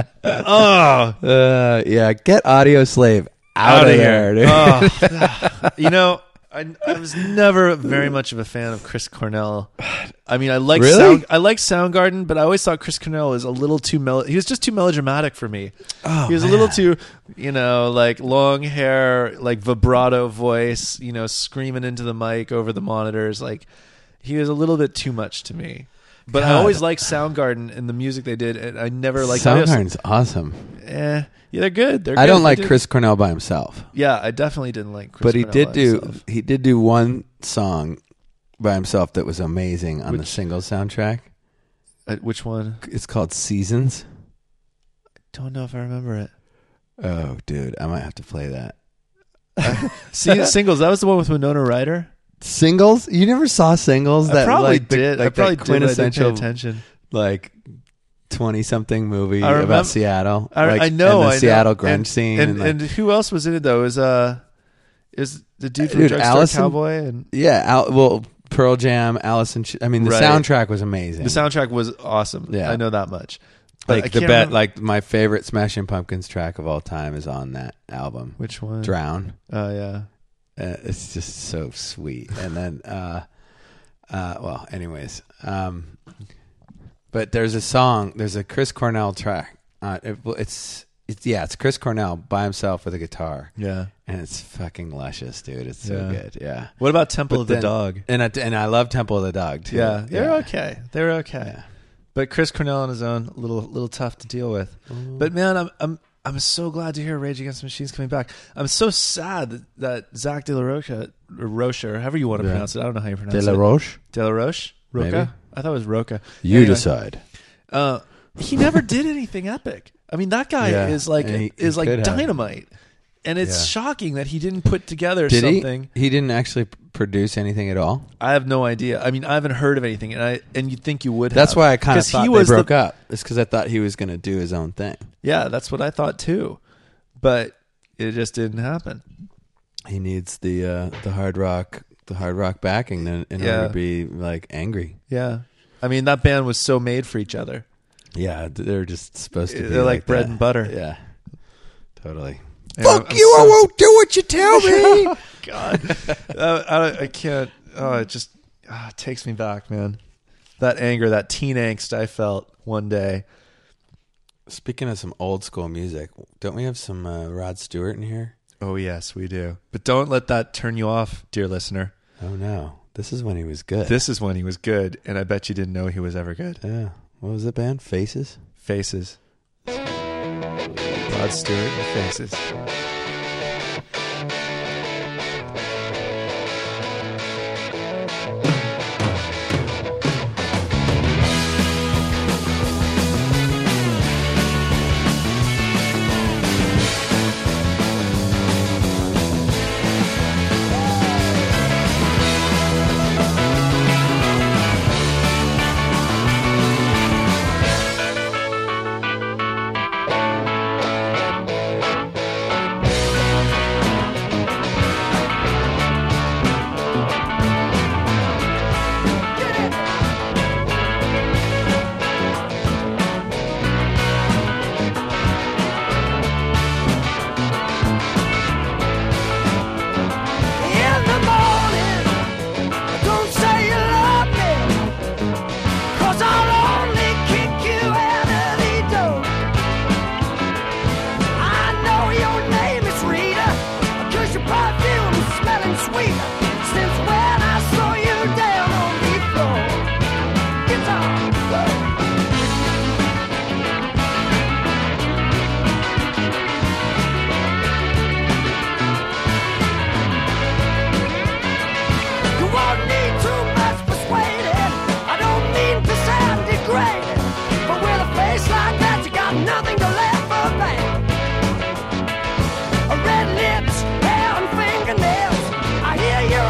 [SPEAKER 2] Oh,
[SPEAKER 1] Yeah. Get Audio Slave out of there, dude.
[SPEAKER 2] Oh. I was never very much of a fan of Chris Cornell. I mean, I like
[SPEAKER 1] Really?
[SPEAKER 2] Soundgarden, but I always thought Chris Cornell was a little too he was just too melodramatic for me.
[SPEAKER 1] Oh,
[SPEAKER 2] He was a little too, like long hair, like vibrato voice, screaming into the mic over the monitors. Like he was a little bit too much to me. But I
[SPEAKER 1] God.
[SPEAKER 2] always liked Soundgarden and the music they did, and I never liked Audio Slave.
[SPEAKER 1] Soundgarden's awesome.
[SPEAKER 2] Yeah, they're good. They're
[SPEAKER 1] I
[SPEAKER 2] good.
[SPEAKER 1] don't
[SPEAKER 2] They
[SPEAKER 1] like
[SPEAKER 2] did-
[SPEAKER 1] Chris Cornell by himself,
[SPEAKER 2] Yeah, I definitely didn't like Chris
[SPEAKER 1] but he
[SPEAKER 2] Cornell
[SPEAKER 1] did
[SPEAKER 2] by
[SPEAKER 1] do
[SPEAKER 2] himself.
[SPEAKER 1] one song by himself that was amazing on the
[SPEAKER 2] Which-
[SPEAKER 1] single soundtrack.
[SPEAKER 2] Which one?
[SPEAKER 1] It's called Seasons.
[SPEAKER 2] Don't know if I remember it.
[SPEAKER 1] Oh, dude, I might have to play that.
[SPEAKER 2] Singles. That was the one with Winona Ryder.
[SPEAKER 1] Singles? You never saw Singles?
[SPEAKER 2] I probably
[SPEAKER 1] like,
[SPEAKER 2] did. I
[SPEAKER 1] Like
[SPEAKER 2] probably
[SPEAKER 1] that
[SPEAKER 2] did. But I didn't pay
[SPEAKER 1] quintessential,
[SPEAKER 2] attention.
[SPEAKER 1] like 20-something movie
[SPEAKER 2] I remember-
[SPEAKER 1] about Seattle.
[SPEAKER 2] I know.
[SPEAKER 1] and the
[SPEAKER 2] I
[SPEAKER 1] Seattle
[SPEAKER 2] know.
[SPEAKER 1] grunge scene.
[SPEAKER 2] And who else was in it though? Is the dude from Drugstore
[SPEAKER 1] Allison-
[SPEAKER 2] Cowboy and
[SPEAKER 1] Pearl Jam, Allison. The
[SPEAKER 2] Right.
[SPEAKER 1] soundtrack was amazing.
[SPEAKER 2] the soundtrack was awesome.
[SPEAKER 1] Yeah.
[SPEAKER 2] I know that much. But I
[SPEAKER 1] Like the
[SPEAKER 2] can't
[SPEAKER 1] bet,
[SPEAKER 2] remember-
[SPEAKER 1] like my favorite Smashing Pumpkins track of all time is on that album.
[SPEAKER 2] which one?
[SPEAKER 1] Drown.
[SPEAKER 2] Oh yeah.
[SPEAKER 1] It's just so sweet. And then, anyways, but there's a Chris Cornell track. It's Chris Cornell by himself with a guitar,
[SPEAKER 2] Yeah.
[SPEAKER 1] and it's fucking luscious, dude. It's so
[SPEAKER 2] Yeah.
[SPEAKER 1] good. Yeah.
[SPEAKER 2] What about Temple
[SPEAKER 1] But
[SPEAKER 2] of the
[SPEAKER 1] then-
[SPEAKER 2] Dog?
[SPEAKER 1] And I love Temple of the Dog too.
[SPEAKER 2] Yeah, they're okay. They're okay.
[SPEAKER 1] Yeah.
[SPEAKER 2] But Chris Cornell on his own, a little tough to deal with. But man, I'm so glad to hear Rage Against the Machine's coming back. I'm so sad that Zach De La Rocha, or however you want to pronounce it. I don't know how you pronounce
[SPEAKER 1] De La
[SPEAKER 2] it.
[SPEAKER 1] Roche.
[SPEAKER 2] De La Roche? Roca?
[SPEAKER 1] Maybe.
[SPEAKER 2] I thought it was Roca.
[SPEAKER 1] You
[SPEAKER 2] Anyway,
[SPEAKER 1] decide.
[SPEAKER 2] He never did anything epic. I mean, that guy
[SPEAKER 1] Yeah,
[SPEAKER 2] is like
[SPEAKER 1] and he
[SPEAKER 2] is like
[SPEAKER 1] could have.
[SPEAKER 2] dynamite. And it's
[SPEAKER 1] Yeah.
[SPEAKER 2] shocking that he didn't put together
[SPEAKER 1] Did
[SPEAKER 2] something.
[SPEAKER 1] he? He didn't actually produce anything at all.
[SPEAKER 2] I have no idea. I mean, I haven't heard of anything, and you'd think you would.
[SPEAKER 1] That's
[SPEAKER 2] have.
[SPEAKER 1] why I kind of
[SPEAKER 2] 'Cause
[SPEAKER 1] thought
[SPEAKER 2] he
[SPEAKER 1] they
[SPEAKER 2] was
[SPEAKER 1] broke up. It's because I thought he was going to do his own thing.
[SPEAKER 2] Yeah, that's what I thought too, but it just didn't happen.
[SPEAKER 1] He needs the hard rock backing in
[SPEAKER 2] Yeah.
[SPEAKER 1] order to be like angry.
[SPEAKER 2] Yeah, I mean that band was so made for each other.
[SPEAKER 1] Yeah, they're just supposed to be
[SPEAKER 2] They're like bread
[SPEAKER 1] that.
[SPEAKER 2] and butter.
[SPEAKER 1] Yeah, totally.
[SPEAKER 2] And I'm so-
[SPEAKER 1] won't do what you tell me.
[SPEAKER 2] God, I can't. Oh, it just it takes me back, man. That anger, that teen angst I felt one day.
[SPEAKER 1] Speaking of some old school music, don't we have some Rod Stewart in here?
[SPEAKER 2] Oh yes, we do. But don't let that turn you off, dear listener.
[SPEAKER 1] Oh no, this is when he was good.
[SPEAKER 2] This is when he was good, and I bet you didn't know he was ever good.
[SPEAKER 1] Yeah. What was the band? Faces.
[SPEAKER 2] Faces. Rod Stewart and Faces.
[SPEAKER 4] In the morning, don't say you love me, 'cause I'll only kick you out of the door. I know your name is Rita, 'cause your perfume is smelling sweeter since when I saw you down on the floor. Guitar, whoa. You won't need too much persuading. I don't mean to sound degrading, but with a face like that, you got nothing to laugh about. Red lips, hair and fingernails. I hear you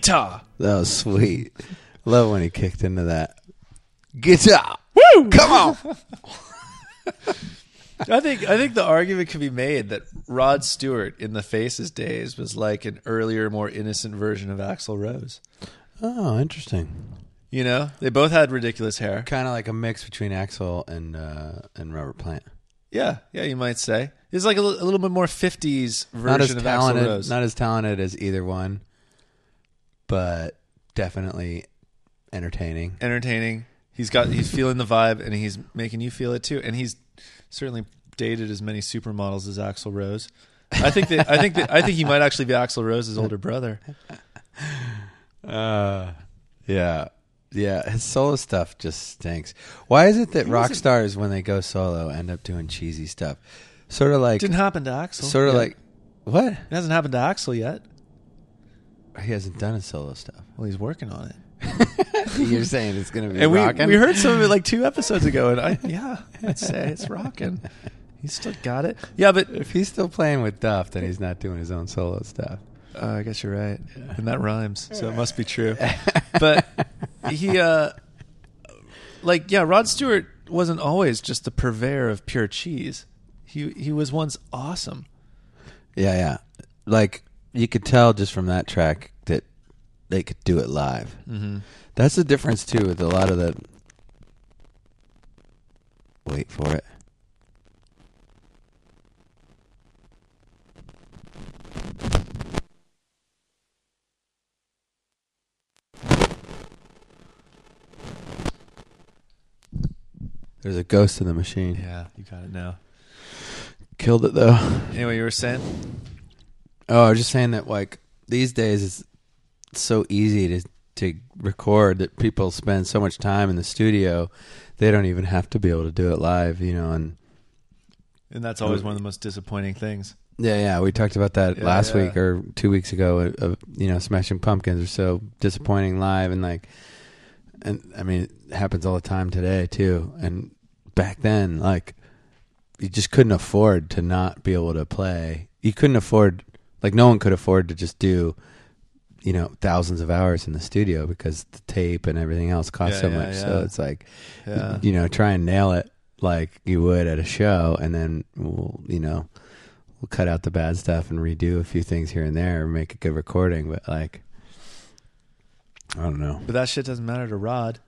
[SPEAKER 2] Guitar.
[SPEAKER 1] That was sweet. Love when he kicked into that. Guitar. Woo! Come on.
[SPEAKER 2] I think the argument could be made that Rod Stewart in the Faces days was like an earlier, more innocent version of Axl Rose.
[SPEAKER 1] Oh, interesting.
[SPEAKER 2] You know, they both had ridiculous hair.
[SPEAKER 1] Kind of like a mix between Axl and Robert Plant.
[SPEAKER 2] Yeah, you might say. It's like a little bit more 50s
[SPEAKER 1] Not as
[SPEAKER 2] version of
[SPEAKER 1] talented,
[SPEAKER 2] Axl Rose.
[SPEAKER 1] not as talented as either one, but definitely entertaining.
[SPEAKER 2] He's feeling the vibe, and he's making you feel it too. And he's certainly dated as many supermodels as Axl Rose. I think he might actually be Axl Rose's older brother.
[SPEAKER 1] Yeah. His solo stuff just stinks. Why is it that rock stars, when they go solo, end up doing cheesy stuff? Sort of like
[SPEAKER 2] Didn't happen to Axl.
[SPEAKER 1] Sort of
[SPEAKER 2] yet.
[SPEAKER 1] like what?
[SPEAKER 2] It hasn't happened to Axl yet.
[SPEAKER 1] He hasn't done his solo stuff.
[SPEAKER 2] Well, he's working on it.
[SPEAKER 1] You're saying it's going to be
[SPEAKER 2] And
[SPEAKER 1] rocking?
[SPEAKER 2] we heard some of it like 2 episodes ago, and I'd say it's rocking. He's still got it. Yeah, but
[SPEAKER 1] If he's still playing with Duff, then he's not doing his own solo stuff.
[SPEAKER 2] I guess you're right. And that rhymes, so it must be true. But he, Rod Stewart wasn't always just the purveyor of pure cheese. He was once awesome.
[SPEAKER 1] Yeah. Like, you could tell just from that track that they could do it live.
[SPEAKER 2] Mm-hmm.
[SPEAKER 1] That's the difference, too, with a lot of the... Wait for it. There's a ghost in the machine.
[SPEAKER 2] Yeah, you got it now.
[SPEAKER 1] Killed it, though.
[SPEAKER 2] Anyway, you were saying?
[SPEAKER 1] Oh, I was just saying that, like, these days it's so easy to record that people spend so much time in the studio, they don't even have to be able to do it live, you know. And
[SPEAKER 2] that's always one of the most disappointing things.
[SPEAKER 1] Yeah, we talked about that last week or 2 weeks ago. Of Smashing Pumpkins are so disappointing live, and I mean, it happens all the time today too. And back then, like, you just couldn't afford to not be able to play. You couldn't afford, like, no one could afford to just do, thousands of hours in the studio because the tape and everything else cost so much. So it's like, try and nail it like you would at a show, and then we'll cut out the bad stuff and redo a few things here and there and make a good recording. But, like, I don't know.
[SPEAKER 2] But that shit doesn't matter to Rod.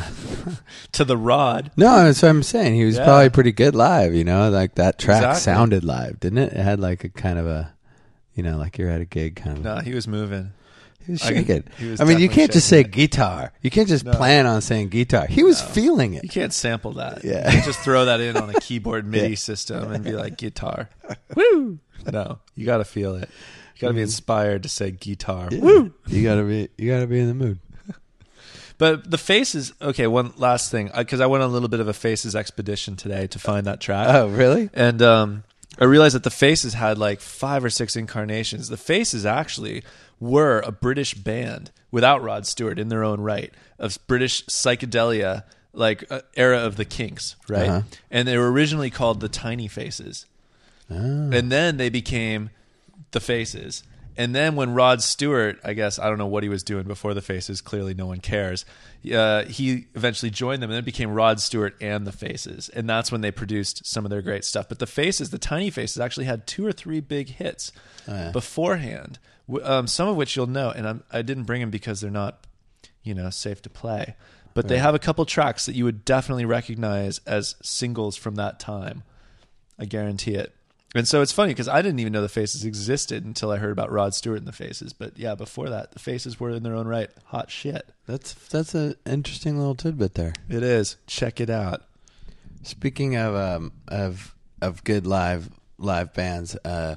[SPEAKER 2] To the Rod.
[SPEAKER 1] No, that's what I'm saying. He was probably pretty good live, like that track sounded live, didn't it? It had like a kind of a, like you're at a gig kind of.
[SPEAKER 2] No, he was moving.
[SPEAKER 1] He was shaking.
[SPEAKER 2] He was
[SPEAKER 1] you can't just say
[SPEAKER 2] shaking
[SPEAKER 1] guitar. You can't just plan on saying guitar. He was feeling it.
[SPEAKER 2] You can't sample that.
[SPEAKER 1] Yeah.
[SPEAKER 2] You can't just throw that in on a keyboard MIDI system and be like, guitar. Woo! No, you got to feel it. You got to be inspired to say guitar.
[SPEAKER 1] Yeah.
[SPEAKER 2] Woo!
[SPEAKER 1] You gotta be in the mood.
[SPEAKER 2] But the Faces, okay, one last thing, because I went on a little bit of a Faces expedition today to find that track.
[SPEAKER 1] Oh, really?
[SPEAKER 2] And I realized that the Faces had like 5 or 6 incarnations. The Faces actually were a British band without Rod Stewart in their own right, of British psychedelia, like era of the Kinks, right?
[SPEAKER 1] Uh-huh.
[SPEAKER 2] And they were originally called the Tiny Faces.
[SPEAKER 1] Oh.
[SPEAKER 2] And then they became the Faces. And then when Rod Stewart, I guess, I don't know what he was doing before the Faces, clearly no one cares, he eventually joined them and then became Rod Stewart and the Faces. And that's when they produced some of their great stuff. But the Faces, the Tiny Faces, actually had 2 or 3 big hits beforehand, some of which you'll know. And I didn't bring them because they're not, safe to play. But they have a couple tracks that you would definitely recognize as singles from that time. I guarantee it. And so it's funny because I didn't even know the Faces existed until I heard about Rod Stewart and the Faces. But yeah, before that, the Faces were in their own right hot shit.
[SPEAKER 1] That's an interesting little tidbit there.
[SPEAKER 2] It is. Check it out.
[SPEAKER 1] Speaking of good live bands, a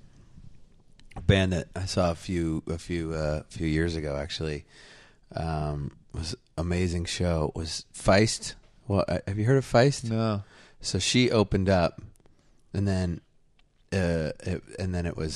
[SPEAKER 1] band that I saw a few years ago actually was amazing show was Feist. Well, have you heard of Feist?
[SPEAKER 2] No.
[SPEAKER 1] So she opened up, and then. And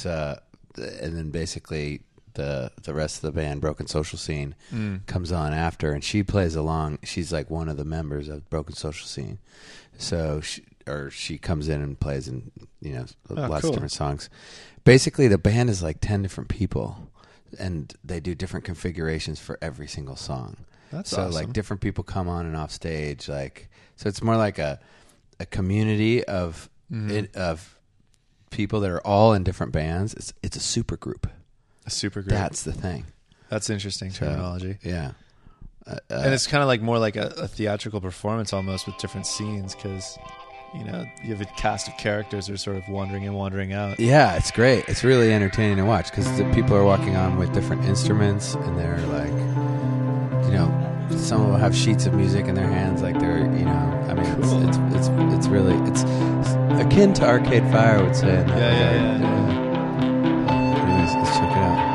[SPEAKER 1] then basically the rest of the band, Broken Social Scene, comes on after, and she plays along. She's like one of the members of Broken Social Scene, so she comes in and plays in lots of different songs. Basically, the band is like 10 different people. and they do different configurations for every single song.
[SPEAKER 2] That's
[SPEAKER 1] so
[SPEAKER 2] awesome.
[SPEAKER 1] like different people come on and off stage, like so it's more like a community of of people that are all in different bands. It's a super group.
[SPEAKER 2] A super group.
[SPEAKER 1] That's the thing.
[SPEAKER 2] That's interesting terminology.
[SPEAKER 1] Yeah.
[SPEAKER 2] And it's kind of like more like a theatrical performance almost with different scenes because, you know, you have a cast of characters that are sort of wandering in, wandering out.
[SPEAKER 1] Yeah, it's great. It's really entertaining to watch because the people are walking on with different instruments and they're like, you know, some will have sheets of music in their hands, like they're, you know, I mean, it's really it's akin to Arcade Fire, I would say. in that regard. Anyways, let's check it out.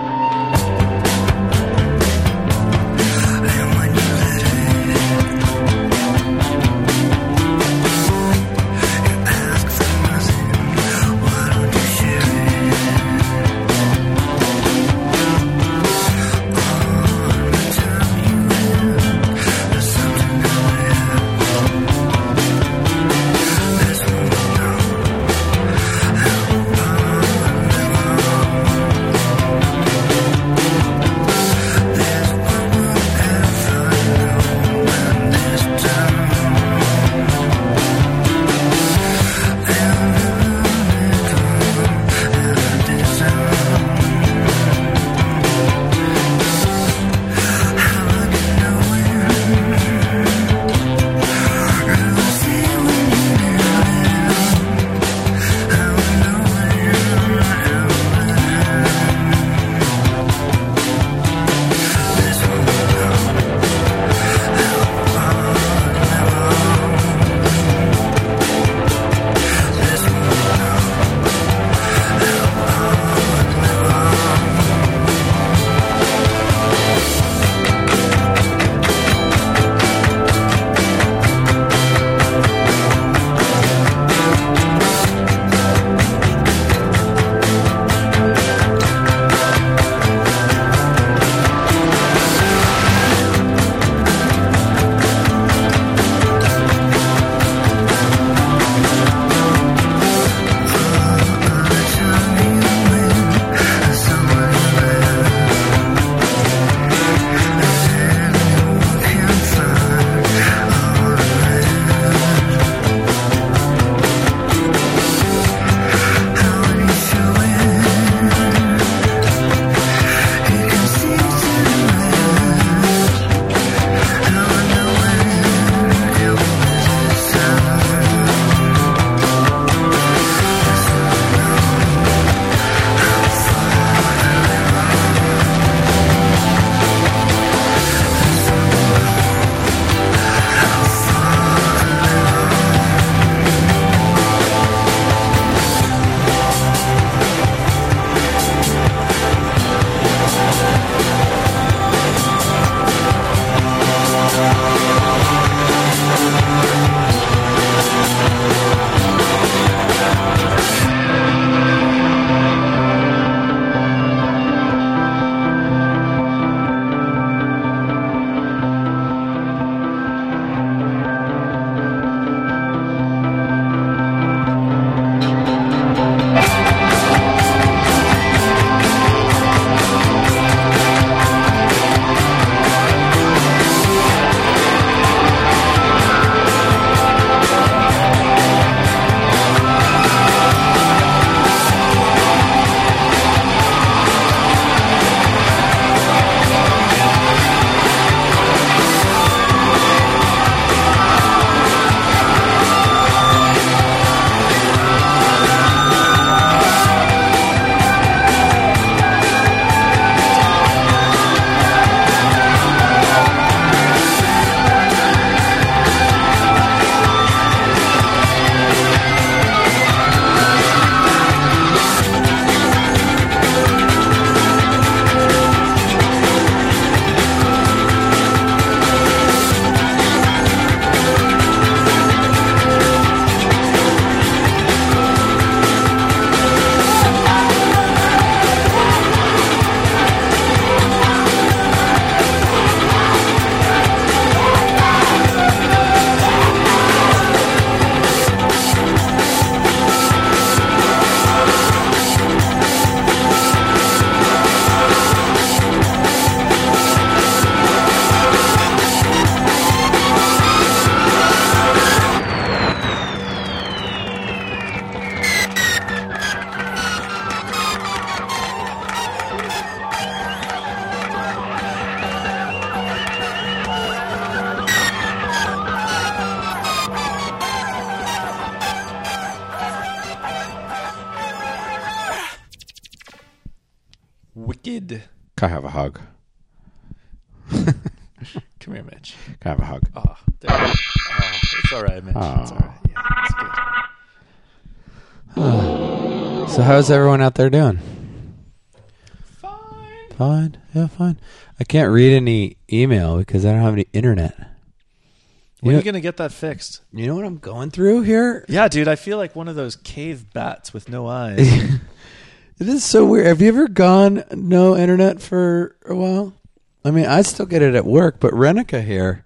[SPEAKER 5] There's
[SPEAKER 1] Can I have a hug?
[SPEAKER 2] Come here, Mitch.
[SPEAKER 1] Can I have a hug?
[SPEAKER 2] Oh, there you go. Oh, it's all right, Mitch. It's all right. Yeah, it's good.
[SPEAKER 1] So how's everyone out there doing?
[SPEAKER 2] Fine.
[SPEAKER 1] Fine. Yeah, fine. I can't read any email because I don't have any internet.
[SPEAKER 2] When
[SPEAKER 1] You
[SPEAKER 2] are
[SPEAKER 1] know,
[SPEAKER 2] you going to get that fixed?
[SPEAKER 1] you know what I'm going through here?
[SPEAKER 2] Yeah, dude, I feel like one of those cave bats with no eyes.
[SPEAKER 1] It is so weird. Have you ever gone no internet for a while? I mean, I still get it at work, but Renica here,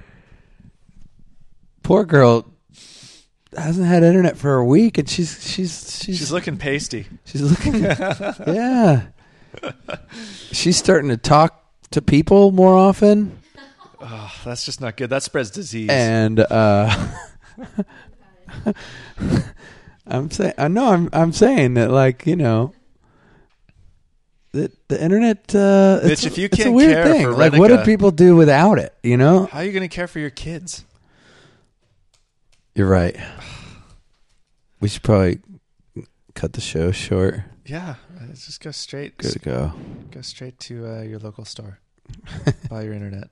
[SPEAKER 1] poor girl, hasn't had internet for a week, and she's
[SPEAKER 2] looking pasty.
[SPEAKER 1] She's looking, yeah. She's starting to talk to people more often,
[SPEAKER 2] Oh, that's just not good. That spreads disease.
[SPEAKER 1] and I'm saying that, like, you know, that the internet.
[SPEAKER 2] Mitch, if you
[SPEAKER 1] it's a
[SPEAKER 2] can't
[SPEAKER 1] weird
[SPEAKER 2] care
[SPEAKER 1] thing.
[SPEAKER 2] for
[SPEAKER 1] Like, what do
[SPEAKER 2] Renica-
[SPEAKER 1] people do without it? You know,
[SPEAKER 2] How are you going to care for your kids?
[SPEAKER 1] you're right. We should probably cut the show short.
[SPEAKER 2] Yeah, let's just go straight.
[SPEAKER 1] Good to go.
[SPEAKER 2] Go straight to your local store. Buy your internet.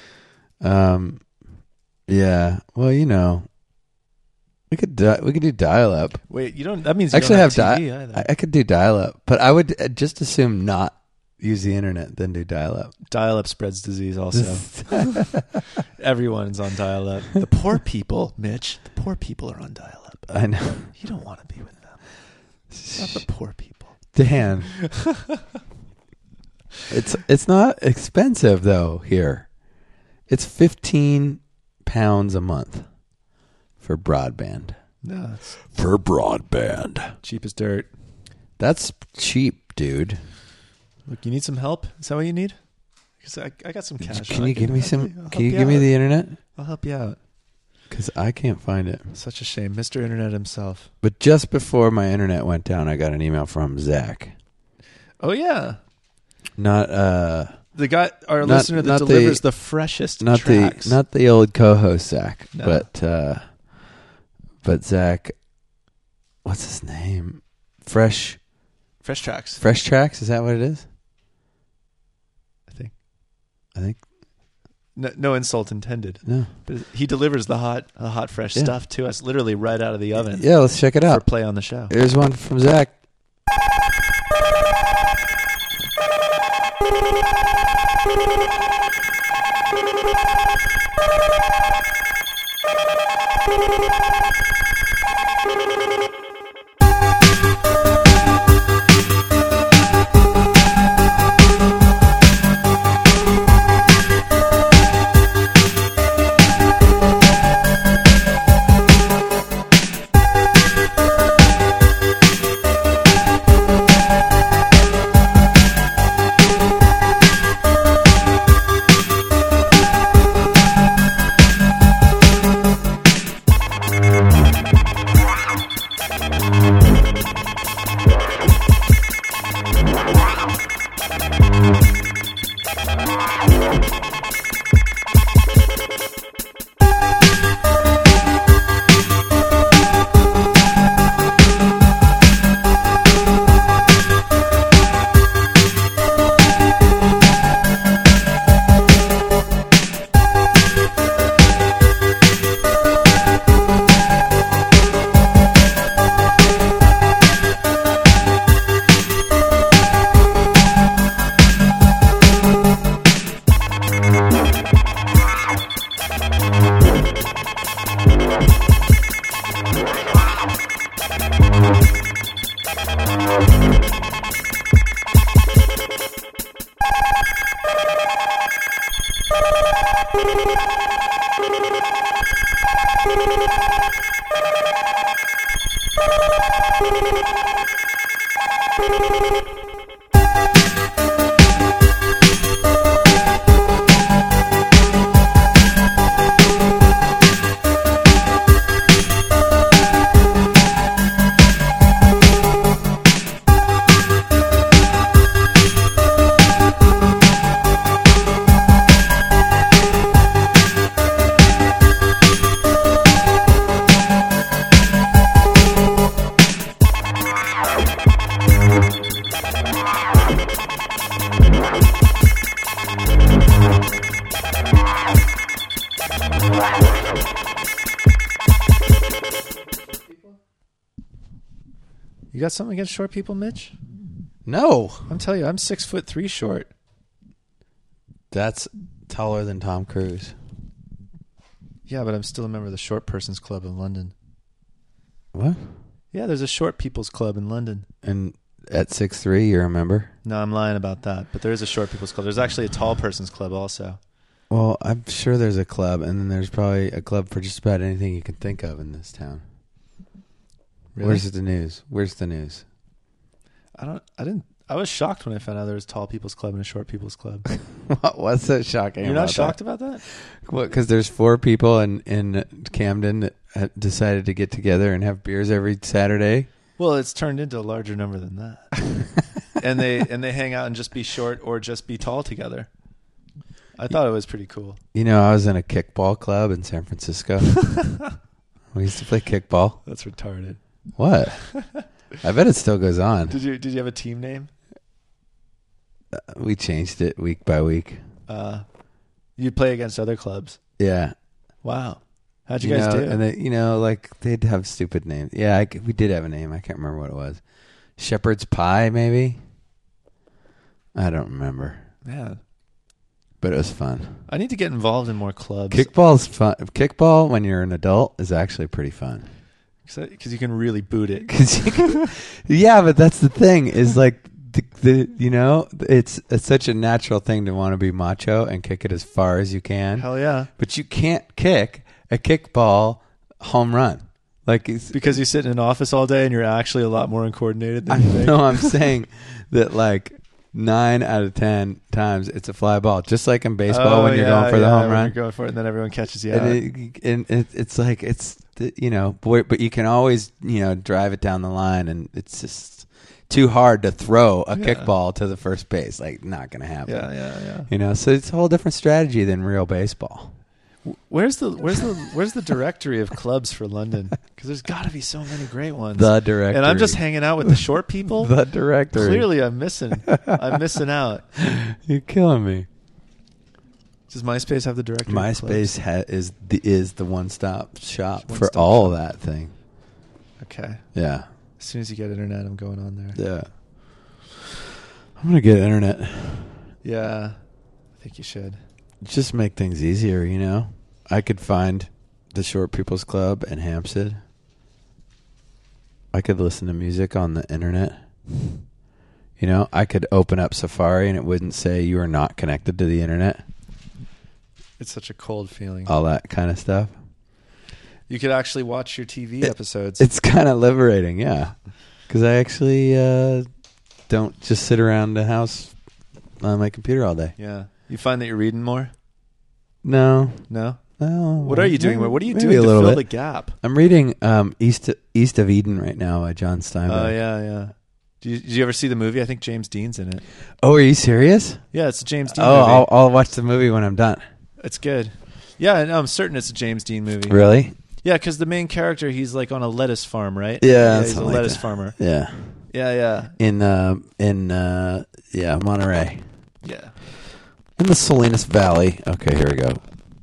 [SPEAKER 1] Yeah. Well, you know, we could do dial up.
[SPEAKER 2] Wait, you don't. That means you
[SPEAKER 1] Actually,
[SPEAKER 2] don't
[SPEAKER 1] have
[SPEAKER 2] TV either.
[SPEAKER 1] I could do dial up, but I would just assume not use the internet, then do dial up.
[SPEAKER 2] Dial-up spreads disease. Also, everyone's on dial-up. The poor people, Mitch. The poor people are on dial-up.
[SPEAKER 1] I know.
[SPEAKER 2] You don't want to be with them. It's not the poor people.
[SPEAKER 1] Dan. It's not expensive though here. It's £15 a month for broadband.
[SPEAKER 2] No, it's
[SPEAKER 1] For broadband.
[SPEAKER 2] cheap as dirt.
[SPEAKER 1] That's cheap, dude.
[SPEAKER 2] Look, you need some help? Is that what you need? Because I got some cash.
[SPEAKER 1] Can you give me some?
[SPEAKER 2] I'll
[SPEAKER 1] Can you
[SPEAKER 2] help
[SPEAKER 1] give me
[SPEAKER 2] out.
[SPEAKER 1] the internet?
[SPEAKER 2] I'll help you out.
[SPEAKER 1] Because I can't find it.
[SPEAKER 2] Such a shame. Mr. Internet himself.
[SPEAKER 1] But just before my internet went down, I got an email from Zach.
[SPEAKER 2] Oh, yeah.
[SPEAKER 1] Not
[SPEAKER 2] The guy, our
[SPEAKER 1] Not-
[SPEAKER 2] listener that
[SPEAKER 1] not
[SPEAKER 2] delivers
[SPEAKER 1] the-
[SPEAKER 2] the freshest
[SPEAKER 1] not
[SPEAKER 2] tracks.
[SPEAKER 1] not the old co-host Zach,
[SPEAKER 2] No.
[SPEAKER 1] but Zach. What's his name? Fresh
[SPEAKER 2] Tracks,
[SPEAKER 1] Tracks. Is that what it is?
[SPEAKER 2] I think.
[SPEAKER 1] I think
[SPEAKER 2] No insult intended.
[SPEAKER 1] no.
[SPEAKER 2] But he delivers the hot, fresh
[SPEAKER 1] Yeah.
[SPEAKER 2] stuff to us, literally right out of the oven.
[SPEAKER 1] Yeah, let's check it
[SPEAKER 2] For
[SPEAKER 1] out.
[SPEAKER 2] play on the show.
[SPEAKER 1] Here's one from Zach.
[SPEAKER 2] You got something against short people, Mitch?
[SPEAKER 1] No,
[SPEAKER 2] I'm telling you, I'm 6'3" short.
[SPEAKER 1] that's taller than Tom Cruise.
[SPEAKER 2] Yeah, but I'm still a member of the Short Persons Club in London.
[SPEAKER 1] What?
[SPEAKER 2] Yeah, there's a Short People's Club in London.
[SPEAKER 1] And at 6'3", you remember?
[SPEAKER 2] No, I'm lying about that. But there is a Short People's Club. There's actually a Tall Persons Club also.
[SPEAKER 1] Well, I'm sure there's a club, and then there's probably a club for just about anything you can think of in this town.
[SPEAKER 2] Really?
[SPEAKER 1] Where's the news? Where's the news?
[SPEAKER 2] I was shocked when I found out there was a Tall People's Club and a Short People's Club.
[SPEAKER 1] What's so shocking?
[SPEAKER 2] You're not shocked about that?
[SPEAKER 1] What? Because there's 4 people in Camden that have decided to get together and have beers every Saturday.
[SPEAKER 2] Well, it's turned into a larger number than that. and they hang out and just be short or just be tall together. I thought it was pretty cool.
[SPEAKER 1] You know, I was in a kickball club in San Francisco. We used to play kickball.
[SPEAKER 2] That's retarded.
[SPEAKER 1] What? I bet it still goes on.
[SPEAKER 2] Did you have a team name?
[SPEAKER 1] We changed it week by week.
[SPEAKER 2] You'd play against other clubs.
[SPEAKER 1] Yeah.
[SPEAKER 2] Wow. How'd you guys do?
[SPEAKER 1] And they, they'd have stupid names. Yeah, we did have a name. I can't remember what it was. Shepherd's Pie, maybe? I don't remember.
[SPEAKER 2] Man.
[SPEAKER 1] But it was fun.
[SPEAKER 2] I need to get involved in more clubs.
[SPEAKER 1] Kickball's fun. Kickball, when you're an adult, is actually pretty fun.
[SPEAKER 2] Because you can really boot it.
[SPEAKER 1] Yeah, but that's the thing. Is like it's such a natural thing to want to be macho and kick it as far as you can.
[SPEAKER 2] Hell yeah!
[SPEAKER 1] But you can't kick a kickball home run.
[SPEAKER 2] Because you sit in an office all day and you're actually a lot more uncoordinated than you think.
[SPEAKER 1] No, I'm saying that 9 out of 10 times it's a fly ball, just like in baseball when you're going for the home run.
[SPEAKER 2] You're going for it, and then everyone catches you out.
[SPEAKER 1] But you can always drive it down the line, and it's just too hard to throw a kickball to the first base. Not going to happen.
[SPEAKER 2] Yeah.
[SPEAKER 1] So it's a whole different strategy than real baseball.
[SPEAKER 2] Where's the directory of clubs for London? Because there's got to be so many great ones.
[SPEAKER 1] The directory.
[SPEAKER 2] And I'm just hanging out with the short people.
[SPEAKER 1] The directory.
[SPEAKER 2] Clearly, I'm missing out.
[SPEAKER 1] You're killing me.
[SPEAKER 2] Does MySpace have the directory?
[SPEAKER 1] MySpace is the one-stop shop for all that thing.
[SPEAKER 2] Okay.
[SPEAKER 1] Yeah.
[SPEAKER 2] As soon as you get internet, I'm going on there.
[SPEAKER 1] Yeah. I'm gonna get internet.
[SPEAKER 2] Yeah, I think you should.
[SPEAKER 1] Just make things easier, I could find the Short People's Club in Hampstead. I could listen to music on the internet. I could open up Safari and it wouldn't say you are not connected to the internet.
[SPEAKER 2] It's such a cold feeling.
[SPEAKER 1] All that kind of stuff.
[SPEAKER 2] You could actually watch your TV episodes.
[SPEAKER 1] It's kind of liberating, yeah. Because I actually don't just sit around the house on my computer all day.
[SPEAKER 2] Yeah. You find that you're reading more?
[SPEAKER 1] No.
[SPEAKER 2] What are you doing? What are you doing to fill the gap?
[SPEAKER 1] I'm reading East of Eden right now by John Steinbeck.
[SPEAKER 2] Oh, yeah. Did you ever see the movie? I think James Dean's in it.
[SPEAKER 1] Oh, are you serious?
[SPEAKER 2] Yeah, it's a James Dean movie.
[SPEAKER 1] I'll watch the movie when I'm done.
[SPEAKER 2] It's good. Yeah, no, I'm certain it's a James Dean movie.
[SPEAKER 1] Really?
[SPEAKER 2] Yeah, because the main character, he's on a lettuce farm, right?
[SPEAKER 1] Yeah,
[SPEAKER 2] he's a lettuce farmer.
[SPEAKER 1] Yeah.
[SPEAKER 2] Yeah.
[SPEAKER 1] In Monterey.
[SPEAKER 2] Yeah.
[SPEAKER 1] In the Salinas Valley. Okay, here we go.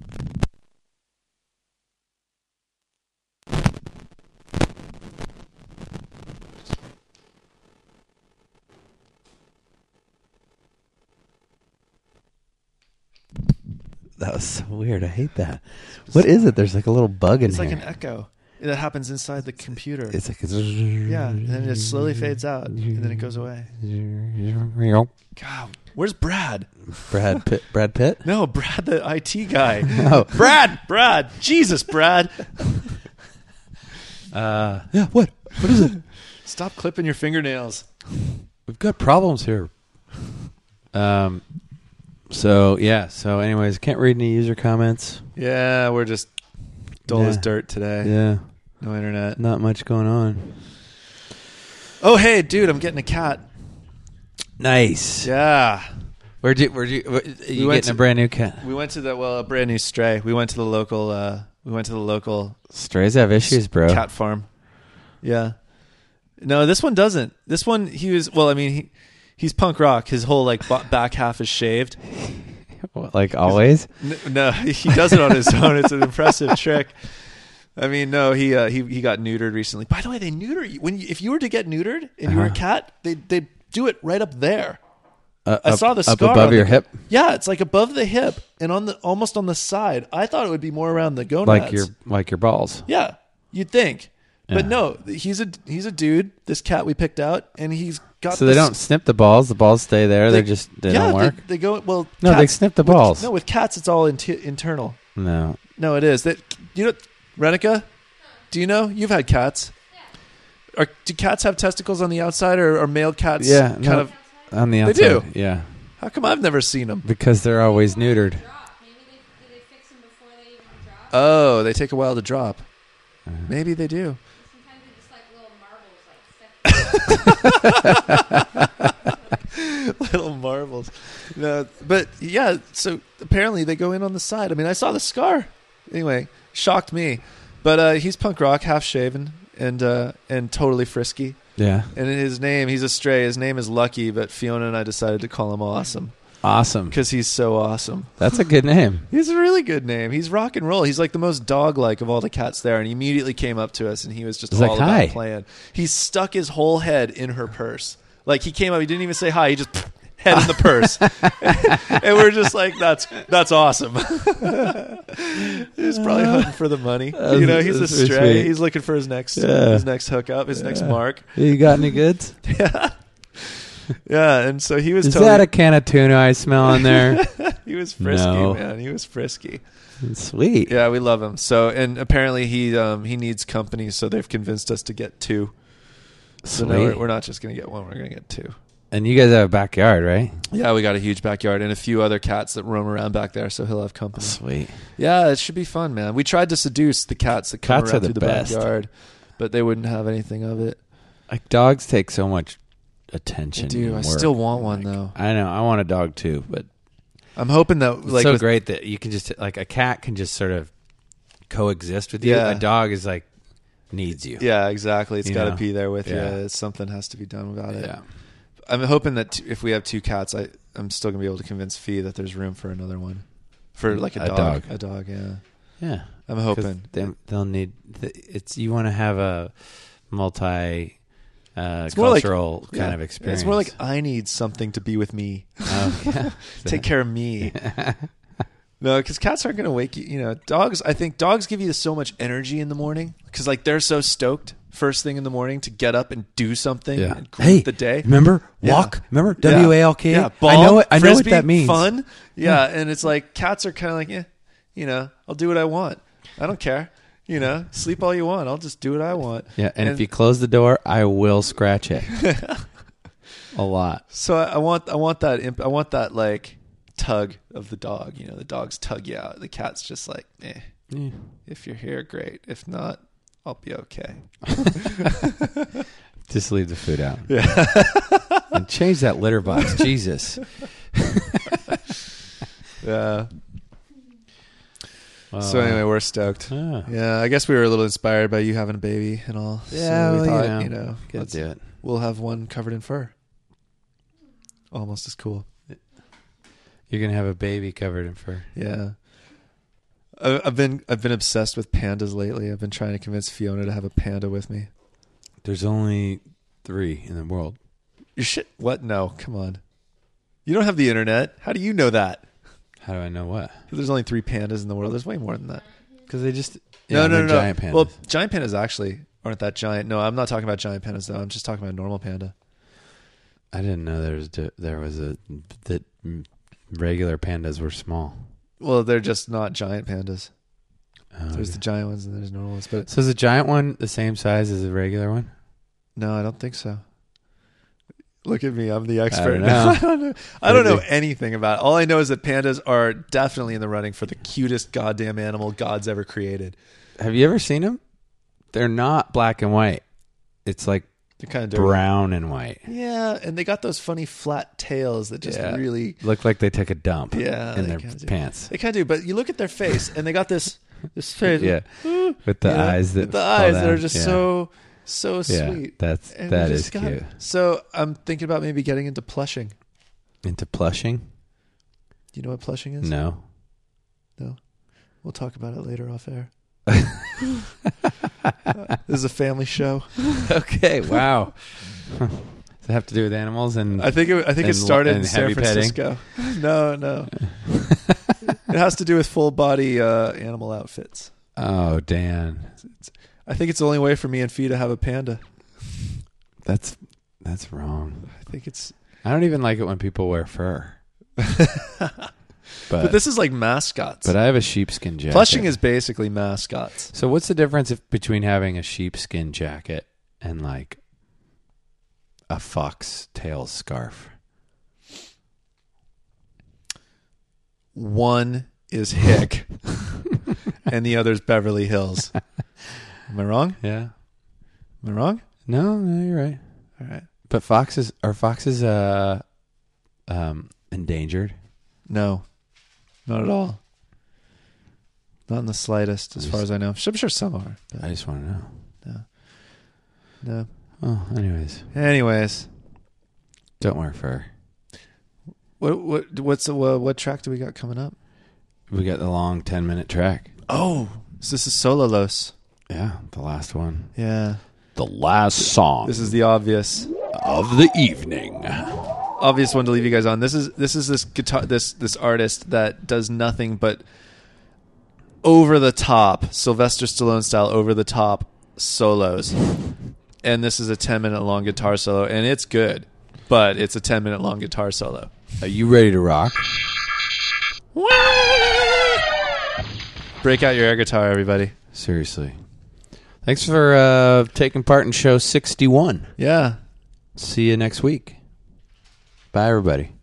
[SPEAKER 1] That was so weird. I hate that. What is it? There's a little bug in
[SPEAKER 2] here. It's
[SPEAKER 1] here.
[SPEAKER 2] Like an echo that happens inside the computer.
[SPEAKER 1] It's like
[SPEAKER 2] yeah, and then it slowly fades out, and then it goes away. God, where's Brad?
[SPEAKER 1] Brad Pitt?
[SPEAKER 2] No, Brad, the IT guy.
[SPEAKER 1] No.
[SPEAKER 2] Brad. Jesus, Brad.
[SPEAKER 1] Yeah. What is it?
[SPEAKER 2] Stop clipping your fingernails.
[SPEAKER 1] We've got problems here. So anyways, can't read any user comments.
[SPEAKER 2] Yeah, we're just dull as dirt today.
[SPEAKER 1] Yeah.
[SPEAKER 2] No internet.
[SPEAKER 1] Not much going on.
[SPEAKER 2] Oh, hey, dude, I'm getting a cat.
[SPEAKER 1] Nice.
[SPEAKER 2] Yeah.
[SPEAKER 1] You getting a brand new cat?
[SPEAKER 2] We went to a brand new stray. We went to the local
[SPEAKER 1] Strays have issues, bro.
[SPEAKER 2] Cat farm. Yeah. No, this one doesn't. This one, he's punk rock. His whole back half is shaved.
[SPEAKER 1] Like always?
[SPEAKER 2] No, he does it on his own. It's an impressive trick. I mean, no, he got neutered recently. By the way, they neuter you if you were to get neutered and you were a cat, they do it right up there. I saw the scar
[SPEAKER 1] up above
[SPEAKER 2] on
[SPEAKER 1] your hip,
[SPEAKER 2] Yeah, it's like above the hip and almost on the side. I thought it would be more around the gonads.
[SPEAKER 1] like your balls.
[SPEAKER 2] Yeah, you'd think.
[SPEAKER 1] Yeah.
[SPEAKER 2] But no, he's a dude, this cat we picked out, and he's got
[SPEAKER 1] So they don't snip the balls. The balls stay there. They don't work.
[SPEAKER 2] They go, well,
[SPEAKER 1] No,
[SPEAKER 2] cats,
[SPEAKER 1] they snip the balls.
[SPEAKER 2] with cats, it's all internal.
[SPEAKER 1] No.
[SPEAKER 2] No, it is. Renica, do you know? You've had cats. Do cats have testicles on the outside, or are male cats kind of
[SPEAKER 1] on the outside?
[SPEAKER 2] They do?
[SPEAKER 1] Yeah.
[SPEAKER 2] How come I've never seen them?
[SPEAKER 1] Because they're always neutered.
[SPEAKER 5] Maybe they fix them before they even drop.
[SPEAKER 2] Oh, they take a while to drop. Maybe they do.
[SPEAKER 5] Sometimes they just like little marbles. Like
[SPEAKER 2] Little marbles. No, but yeah, so apparently they go in on the side. I mean, I saw the scar. Anyway, shocked me. But he's punk rock, half shaven, and totally frisky.
[SPEAKER 1] Yeah.
[SPEAKER 2] And he's a stray. His name is Lucky, but Fiona and I decided to call him Awesome.
[SPEAKER 1] Awesome.
[SPEAKER 2] Because he's so awesome.
[SPEAKER 1] That's a good name.
[SPEAKER 2] He's a really good name. He's rock and roll. He's like the most dog-like of all the cats there, and he immediately came up to us, and he was just all about
[SPEAKER 1] hi.
[SPEAKER 2] playing. He stuck his whole head in her purse. Like, he came up, he didn't even say hi, he just head in the purse. And we're just like, that's awesome. He's probably hunting for the money. He's a
[SPEAKER 1] That's
[SPEAKER 2] stray.
[SPEAKER 1] sweet.
[SPEAKER 2] He's looking for his next hookup, his next mark.
[SPEAKER 1] You got any goods?
[SPEAKER 2] Yeah, and so he was
[SPEAKER 1] Is that a can of tuna I smell in there?
[SPEAKER 2] he was frisky,
[SPEAKER 1] No.
[SPEAKER 2] man. He was frisky.
[SPEAKER 1] Sweet.
[SPEAKER 2] Yeah, we love him. So, and apparently he needs company, so they've convinced us to get 2. So no,
[SPEAKER 1] Sweet.
[SPEAKER 2] we're not just going to get 1, we're going to get 2.
[SPEAKER 1] And you guys have a backyard, right?
[SPEAKER 2] Yeah, we got a huge backyard and a few other cats that roam around back there, so he'll have company.
[SPEAKER 1] Sweet.
[SPEAKER 2] Yeah, it should be fun, man. We tried to seduce the cats that come
[SPEAKER 1] Cats
[SPEAKER 2] around
[SPEAKER 1] are the
[SPEAKER 2] through the
[SPEAKER 1] best.
[SPEAKER 2] backyard, but they wouldn't have anything of it.
[SPEAKER 1] Like dogs take so much attention.
[SPEAKER 2] Dude,
[SPEAKER 1] and
[SPEAKER 2] I
[SPEAKER 1] work.
[SPEAKER 2] still want one, though.
[SPEAKER 1] I know. I want a dog too, but
[SPEAKER 2] I'm hoping that
[SPEAKER 1] it's
[SPEAKER 2] like
[SPEAKER 1] so
[SPEAKER 2] with-
[SPEAKER 1] great that you can just like a cat can just sort of coexist with you.
[SPEAKER 2] Yeah.
[SPEAKER 1] A dog is like needs you.
[SPEAKER 2] Yeah, exactly. It's
[SPEAKER 1] You
[SPEAKER 2] got to
[SPEAKER 1] know?
[SPEAKER 2] be there with
[SPEAKER 1] Yeah.
[SPEAKER 2] you. Something has to be done about it.
[SPEAKER 1] Yeah.
[SPEAKER 2] I'm hoping that if we have 2 cats, I'm still gonna be able to convince Fee that there's room for another one, for like a dog. A dog, yeah.
[SPEAKER 1] Yeah.
[SPEAKER 2] I'm
[SPEAKER 1] 'Cause
[SPEAKER 2] hoping.
[SPEAKER 1] they'll need. It's you want to have a multi
[SPEAKER 2] more like-
[SPEAKER 1] cultural kind
[SPEAKER 2] Yeah.
[SPEAKER 1] of experience.
[SPEAKER 2] It's more like I need something to be with me,
[SPEAKER 1] Oh, yeah.
[SPEAKER 2] take care of me. No, because cats aren't gonna wake you. Dogs. I think dogs give you so much energy in the morning because like they're so stoked first thing in the morning to get up and do something.
[SPEAKER 1] Yeah.
[SPEAKER 2] And greet the day.
[SPEAKER 1] Remember
[SPEAKER 2] Yeah.
[SPEAKER 1] walk? Remember
[SPEAKER 2] Yeah.
[SPEAKER 1] WALK?
[SPEAKER 2] Yeah,
[SPEAKER 1] I know it. I know what
[SPEAKER 2] frisbee,
[SPEAKER 1] that means.
[SPEAKER 2] Fun. Yeah, and it's like cats are kind of like, I'll do what I want. I don't care. Sleep all you want. I'll just do what I want.
[SPEAKER 1] Yeah, and if you close the door, I will scratch it. A lot.
[SPEAKER 2] So I want that. I want that like tug of the dog. The dogs tug you out. The cat's just like,
[SPEAKER 1] Yeah.
[SPEAKER 2] if you're here, great. If not, I'll be okay.
[SPEAKER 1] Just leave the food out.
[SPEAKER 2] Yeah.
[SPEAKER 1] And change that litter box. Jesus.
[SPEAKER 2] Yeah. So anyway, we're stoked.
[SPEAKER 1] Yeah.
[SPEAKER 2] Yeah, I guess we were a little inspired by you having a baby and all.
[SPEAKER 1] Yeah,
[SPEAKER 2] so we
[SPEAKER 1] well,
[SPEAKER 2] thought,
[SPEAKER 1] gotta do it.
[SPEAKER 2] we'll have one covered in fur. Almost as cool.
[SPEAKER 1] You're gonna have a baby covered in fur.
[SPEAKER 2] Yeah. I've been obsessed with pandas lately. I've been trying to convince Fiona to have a panda with me.
[SPEAKER 1] There's only 3 in the world.
[SPEAKER 2] Your shit? What? No, come on. You don't have the internet. How do you know that?
[SPEAKER 1] How do I know what?
[SPEAKER 2] There's only 3 pandas in the world. There's way more than that.
[SPEAKER 1] Because they just
[SPEAKER 2] No.
[SPEAKER 1] giant pandas.
[SPEAKER 2] Well, giant pandas actually aren't that giant. No, I'm not talking about giant pandas though. I'm just talking about a normal panda.
[SPEAKER 1] I didn't know that regular pandas were small.
[SPEAKER 2] Well, they're just not giant pandas.
[SPEAKER 1] Oh,
[SPEAKER 2] There's
[SPEAKER 1] okay.
[SPEAKER 2] the giant ones and there's normal ones. But
[SPEAKER 1] So is the giant one the same size as the regular one?
[SPEAKER 2] no, I don't think so. Look at me. I'm the expert.
[SPEAKER 1] I don't know.
[SPEAKER 2] I don't know anything about it. All I know is that pandas are definitely in the running for the cutest goddamn animal God's ever created.
[SPEAKER 1] Have you ever seen them? They're not black and white. It's like
[SPEAKER 2] They're kind of dirty.
[SPEAKER 1] brown and white.
[SPEAKER 2] Yeah, and they got those funny flat tails that just
[SPEAKER 1] Yeah.
[SPEAKER 2] really...
[SPEAKER 1] Look like they took a dump
[SPEAKER 2] Yeah,
[SPEAKER 1] in
[SPEAKER 2] they
[SPEAKER 1] their
[SPEAKER 2] kinda do.
[SPEAKER 1] pants.
[SPEAKER 2] They kind of do, but you look at their face, and they got this face.
[SPEAKER 1] Yeah. With the eyes that
[SPEAKER 2] with the
[SPEAKER 1] fall
[SPEAKER 2] eyes that
[SPEAKER 1] down.
[SPEAKER 2] are just
[SPEAKER 1] Yeah.
[SPEAKER 2] so
[SPEAKER 1] Yeah,
[SPEAKER 2] sweet. And
[SPEAKER 1] that
[SPEAKER 2] we
[SPEAKER 1] is
[SPEAKER 2] just got-
[SPEAKER 1] cute.
[SPEAKER 2] So I'm thinking about maybe getting into plushing.
[SPEAKER 1] Into plushing?
[SPEAKER 2] Do you know what plushing is?
[SPEAKER 1] No.
[SPEAKER 2] No. We'll talk about it later off air. This is a family show.
[SPEAKER 1] Okay, wow. Does it have to do with animals? And
[SPEAKER 2] I think it
[SPEAKER 1] and
[SPEAKER 2] started in
[SPEAKER 1] and
[SPEAKER 2] San
[SPEAKER 1] heavy petting?
[SPEAKER 2] Francisco. No. It has to do with full body animal outfits.
[SPEAKER 1] Oh, Dan,
[SPEAKER 2] I think it's the only way for me and Fee to have a panda.
[SPEAKER 1] that's wrong.
[SPEAKER 2] I think it's.
[SPEAKER 1] I don't even like it when people wear fur.
[SPEAKER 2] But this is like mascots.
[SPEAKER 1] But I have a sheepskin jacket.
[SPEAKER 2] Plushing is basically mascots.
[SPEAKER 1] So what's the difference between having a sheepskin jacket and like a foxtail scarf?
[SPEAKER 2] One is Hick, and the other's Beverly Hills. Am I wrong?
[SPEAKER 1] Yeah.
[SPEAKER 2] Am I wrong?
[SPEAKER 1] No, you're right.
[SPEAKER 2] All right.
[SPEAKER 1] But are foxes endangered?
[SPEAKER 2] No, not at all. Not in the slightest, as far as I know. I'm sure some are.
[SPEAKER 1] I just want to know.
[SPEAKER 2] No.
[SPEAKER 1] Oh,
[SPEAKER 2] Anyways,
[SPEAKER 1] don't wear fur.
[SPEAKER 2] what track do we got coming up?
[SPEAKER 1] We got the long 10-minute track.
[SPEAKER 2] Oh, so this is Sololos.
[SPEAKER 1] Yeah, the last one.
[SPEAKER 2] Yeah.
[SPEAKER 1] The last song
[SPEAKER 2] This is the obvious
[SPEAKER 1] of the evening.
[SPEAKER 2] one to leave you guys on. This is this guitar this artist that does nothing but over the top Sylvester Stallone style over the top solos. And this is a 10-minute long guitar solo, and it's good, but it's a 10-minute long guitar solo.
[SPEAKER 1] Are you ready to rock?
[SPEAKER 2] Break out your air guitar, everybody.
[SPEAKER 1] Seriously. Thanks for taking part in show 61.
[SPEAKER 2] Yeah.
[SPEAKER 1] See you next week. Bye, everybody.